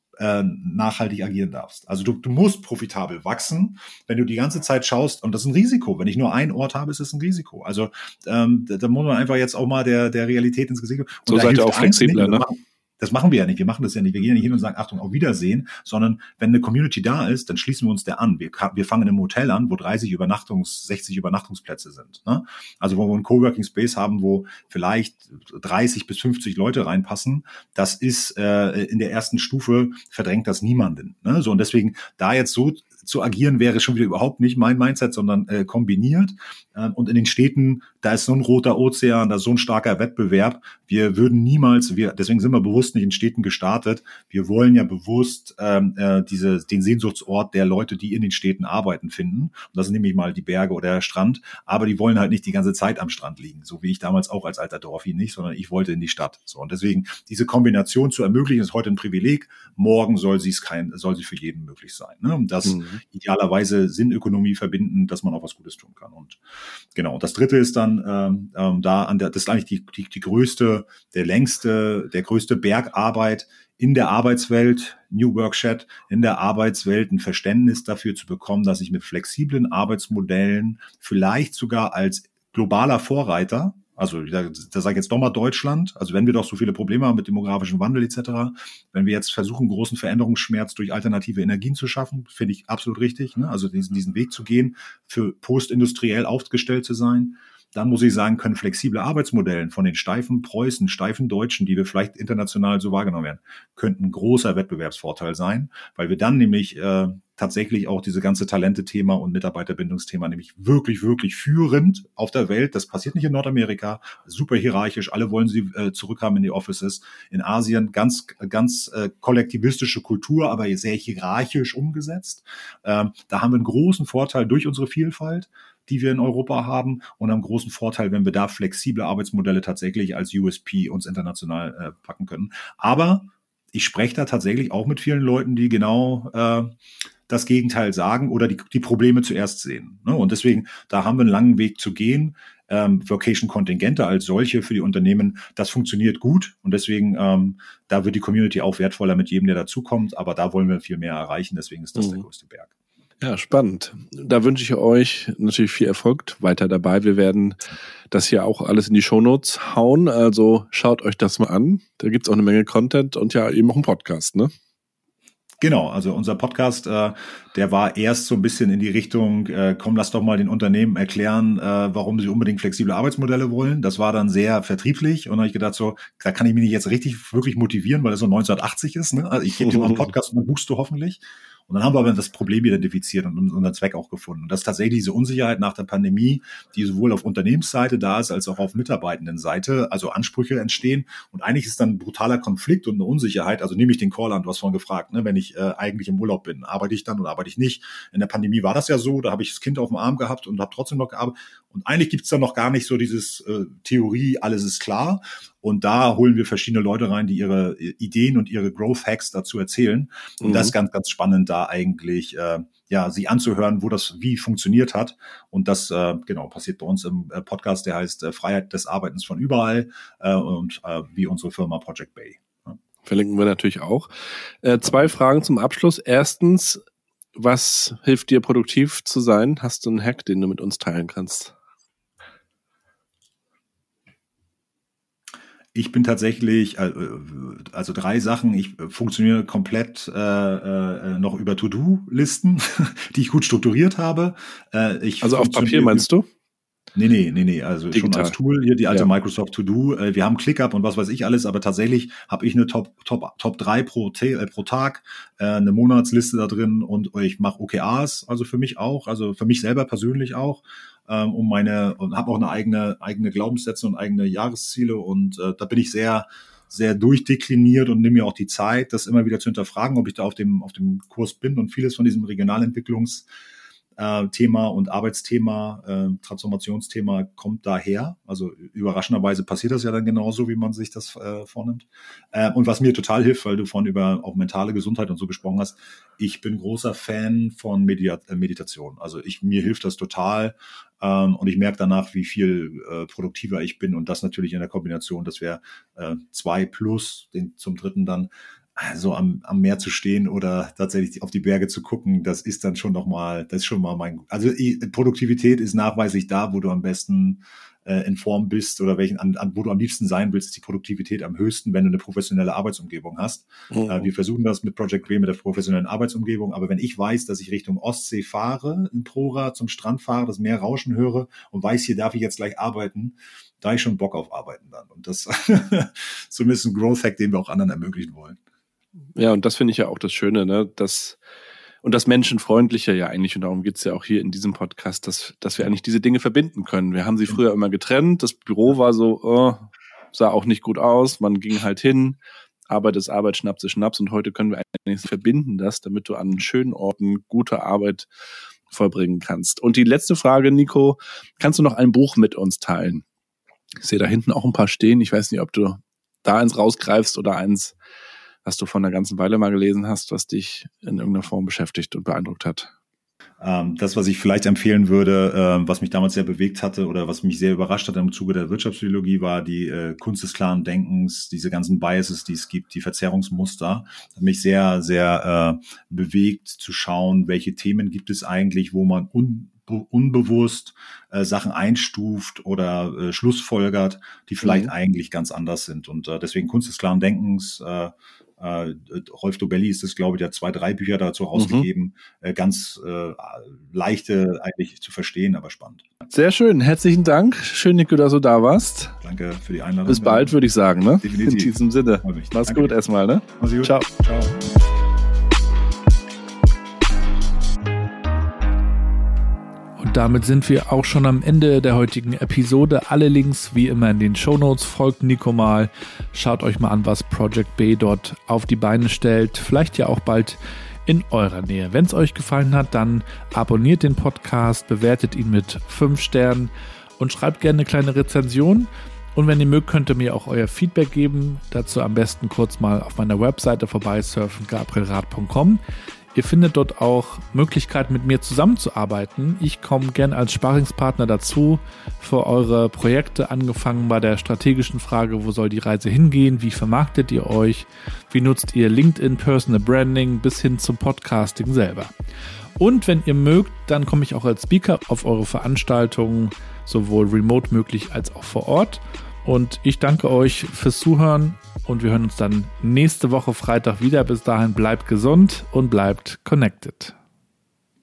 nachhaltig agieren darfst. Also du, du musst profitabel wachsen, wenn du die ganze Zeit schaust, und das ist ein Risiko. Wenn ich nur einen Ort habe, ist es ein Risiko. Also ähm, da, da muss man einfach jetzt auch mal der, der Realität ins Gesicht. Und so seid ihr auch flexibler, ne? Das machen wir ja nicht. Wir machen das ja nicht. Wir gehen ja nicht hin und sagen, Achtung, auf Wiedersehen, sondern wenn eine Community da ist, dann schließen wir uns der an. Wir, wir fangen in einem Hotel an, wo dreißig Übernachtungs-, sechzig Übernachtungsplätze sind. Ne? Also wo wir einen Coworking Space haben, wo vielleicht dreißig bis fünfzig Leute reinpassen. Das ist äh, in der ersten Stufe, verdrängt das niemanden. Ne? So, und deswegen da jetzt so zu agieren, wäre schon wieder überhaupt nicht mein Mindset, sondern äh, kombiniert. Ähm, und in den Städten, da ist so ein roter Ozean, da ist so ein starker Wettbewerb. Wir würden niemals, wir, deswegen sind wir bewusst nicht in Städten gestartet. Wir wollen ja bewusst ähm, äh, diese, den Sehnsuchtsort der Leute, die in den Städten arbeiten, finden. Und das sind nämlich mal die Berge oder der Strand. Aber die wollen halt nicht die ganze Zeit am Strand liegen, so wie ich damals auch als alter Dorfi nicht, sondern ich wollte in die Stadt. So, und deswegen diese Kombination zu ermöglichen, ist heute ein Privileg. Morgen soll sie es kein, soll sie für jeden möglich sein. Ne? Und das mhm. idealerweise Sinnökonomie verbinden, dass man auch was Gutes tun kann. Und genau, das dritte ist dann ähm, ähm, da an der, das ist eigentlich die, die, die größte, der längste, der größte Bergarbeit in der Arbeitswelt, New Work Chat, in der Arbeitswelt ein Verständnis dafür zu bekommen, dass ich mit flexiblen Arbeitsmodellen vielleicht sogar als globaler Vorreiter, also da, da sage ich jetzt doch mal Deutschland, also wenn wir doch so viele Probleme haben mit demografischem Wandel et cetera, wenn wir jetzt versuchen, großen Veränderungsschmerz durch alternative Energien zu schaffen, finde ich absolut richtig, ne? Also diesen, diesen Weg zu gehen, für postindustriell aufgestellt zu sein, dann muss ich sagen, können flexible Arbeitsmodelle von den steifen Preußen, steifen Deutschen, die wir vielleicht international so wahrgenommen werden, könnten ein großer Wettbewerbsvorteil sein, weil wir dann nämlich äh, tatsächlich auch diese ganze Talente-Thema und Mitarbeiterbindungsthema nämlich wirklich, wirklich führend auf der Welt. Das passiert nicht in Nordamerika, super hierarchisch, alle wollen sie äh, zurückhaben in die Offices. In Asien ganz, ganz äh, kollektivistische Kultur, aber sehr hierarchisch umgesetzt. Ähm, da haben wir einen großen Vorteil durch unsere Vielfalt, die wir in Europa haben, und einen großen Vorteil, wenn wir da flexible Arbeitsmodelle tatsächlich als U S P uns international äh, packen können. Aber ich spreche da tatsächlich auch mit vielen Leuten, die genau äh, das Gegenteil sagen oder die, die Probleme zuerst sehen. Ne? Und deswegen, da haben wir einen langen Weg zu gehen. Ähm, Vocation-Kontingente als solche für die Unternehmen, das funktioniert gut. Und deswegen, ähm, da wird die Community auch wertvoller mit jedem, der dazukommt. Aber da wollen wir viel mehr erreichen. Deswegen ist das mhm. der größte Berg. Ja, spannend. Da wünsche ich euch natürlich viel Erfolg weiter dabei. Wir werden das hier auch alles in die Shownotes hauen. Also schaut euch das mal an. Da gibt's auch eine Menge Content und ja eben auch einen Podcast, ne? Genau, also unser Podcast, äh, der war erst so ein bisschen in die Richtung, äh, komm, lass doch mal den Unternehmen erklären, äh, warum sie unbedingt flexible Arbeitsmodelle wollen. Das war dann sehr vertrieblich und dann habe ich gedacht, so, da kann ich mich nicht jetzt richtig wirklich motivieren, weil das so neunzehnhundertachtzig ist. Ne? Also ich gebe dir mal einen Podcast und dann buchst du hoffentlich. Und dann haben wir aber das Problem identifiziert und unseren Zweck auch gefunden. Und das ist tatsächlich diese Unsicherheit nach der Pandemie, die sowohl auf Unternehmensseite da ist, als auch auf Mitarbeitendenseite, also Ansprüche entstehen. Und eigentlich ist dann ein brutaler Konflikt und eine Unsicherheit. Also nehme ich den Call an, du hast vorhin gefragt, ne, wenn ich äh, eigentlich im Urlaub bin, arbeite ich dann oder arbeite ich nicht? In der Pandemie war das ja so, da habe ich das Kind auf dem Arm gehabt und habe trotzdem noch gearbeitet. Und eigentlich gibt es dann noch gar nicht so dieses äh, Theorie, alles ist klar. Und da holen wir verschiedene Leute rein, die ihre Ideen und ihre Growth Hacks dazu erzählen. Und mhm. das ist ganz, ganz spannend, da eigentlich äh, ja sie anzuhören, wo das wie funktioniert hat. Und das äh, genau passiert bei uns im äh, Podcast, der heißt äh, Freiheit des Arbeitens von überall äh, und äh, wie unsere Firma Project Bay. Ja. Verlinken wir natürlich auch. Äh, zwei Fragen zum Abschluss. Erstens, was hilft dir, produktiv zu sein? Hast du einen Hack, den du mit uns teilen kannst? Ich bin tatsächlich, also drei Sachen, ich funktioniere komplett äh, äh, noch über To-Do-Listen, die ich gut strukturiert habe. Äh, ich also auf Papier meinst du? Nee, nee, nee, nee, also digital. Schon als Tool, hier die alte ja. Microsoft To-Do. Äh, wir haben ClickUp und was weiß ich alles, aber tatsächlich habe ich eine Top Top Top drei pro, äh, pro Tag, äh, eine Monatsliste da drin und ich mache O K Rs, also für mich auch, also für mich selber persönlich auch. Ähm, um meine und habe auch eine eigene eigene Glaubenssätze und eigene Jahresziele und äh, da bin ich sehr sehr durchdekliniert und nehme mir auch die Zeit, das immer wieder zu hinterfragen, ob ich da auf dem auf dem Kurs bin und vieles von diesem Regionalentwicklungs Äh, Thema und Arbeitsthema, äh, Transformationsthema kommt daher. Also überraschenderweise passiert das ja dann genauso, wie man sich das äh, vornimmt. Äh, und was mir total hilft, weil du vorhin über auch mentale Gesundheit und so gesprochen hast, ich bin großer Fan von Media- äh, Meditation. Also ich mir hilft das total ähm, und ich merke danach, wie viel äh, produktiver ich bin und das natürlich in der Kombination, dass wir äh, zwei plus den zum dritten dann so am, am Meer zu stehen oder tatsächlich auf die Berge zu gucken, das ist dann schon nochmal, das ist schon mal mein, also Produktivität ist nachweislich da, wo du am besten äh, in Form bist oder welchen, an, an, wo du am liebsten sein willst, ist die Produktivität am höchsten, wenn du eine professionelle Arbeitsumgebung hast. Mhm. Äh, wir versuchen das mit Project Bay mit der professionellen Arbeitsumgebung, aber wenn ich weiß, dass ich Richtung Ostsee fahre, in Prora zum Strand fahre, das Meer rauschen höre und weiß, hier darf ich jetzt gleich arbeiten, da habe ich schon Bock auf Arbeiten dann. Und das ist zumindest ein Growth Hack, den wir auch anderen ermöglichen wollen. Ja, und das finde ich ja auch das Schöne, ne, dass und das Menschenfreundliche ja eigentlich, und darum geht's ja auch hier in diesem Podcast, dass dass wir eigentlich diese Dinge verbinden können. Wir haben sie früher immer getrennt, das Büro war so, oh, sah auch nicht gut aus, man ging halt hin, Arbeit ist Arbeit, Schnaps ist Schnaps, und heute können wir eigentlich verbinden das, damit du an schönen Orten gute Arbeit vollbringen kannst. Und die letzte Frage, Nico, kannst du noch ein Buch mit uns teilen? Ich sehe da hinten auch ein paar stehen, ich weiß nicht, ob du da eins rausgreifst oder eins, was du von einer ganzen Weile mal gelesen hast, was dich in irgendeiner Form beschäftigt und beeindruckt hat? Ähm, das, was ich vielleicht empfehlen würde, äh, was mich damals sehr bewegt hatte oder was mich sehr überrascht hat im Zuge der Wirtschaftspsychologie, war die äh, Kunst des klaren Denkens, diese ganzen Biases, die es gibt, die Verzerrungsmuster. Hat mich sehr, sehr äh, bewegt zu schauen, welche Themen gibt es eigentlich, wo man un unbewusst äh, Sachen einstuft oder äh, schlussfolgert, die vielleicht mhm. eigentlich ganz anders sind. Und äh, deswegen Kunst des klaren Denkens, äh, äh, Rolf Dobelli ist das, glaube ich, der hat zwei, drei Bücher dazu rausgegeben. Mhm. Äh, ganz äh, leichte eigentlich zu verstehen, aber spannend. Sehr schön, herzlichen Dank. Schön, Nico, dass du da warst. Danke für die Einladung. Bis bald, würde ich sagen. Ne? Definitiv. In diesem Sinne. Mach's Danke. Gut erstmal. Ne? Mach's gut. Ciao. Ciao. Und damit sind wir auch schon am Ende der heutigen Episode. Alle Links wie immer in den Shownotes. Folgt Nico mal. Schaut euch mal an, was Project Bay dort auf die Beine stellt. Vielleicht ja auch bald in eurer Nähe. Wenn es euch gefallen hat, dann abonniert den Podcast, bewertet ihn mit fünf Sternen und schreibt gerne eine kleine Rezension. Und wenn ihr mögt, könnt ihr mir auch euer Feedback geben. Dazu am besten kurz mal auf meiner Webseite vorbeisurfen, gabrielrath punkt com. Ihr findet dort auch Möglichkeiten, mit mir zusammenzuarbeiten. Ich komme gern als Sparringspartner dazu für eure Projekte, angefangen bei der strategischen Frage, wo soll die Reise hingehen, wie vermarktet ihr euch, wie nutzt ihr LinkedIn Personal Branding bis hin zum Podcasting selber. Und wenn ihr mögt, dann komme ich auch als Speaker auf eure Veranstaltungen, sowohl remote möglich als auch vor Ort. Und ich danke euch fürs Zuhören und wir hören uns dann nächste Woche Freitag wieder. Bis dahin bleibt gesund und bleibt connected.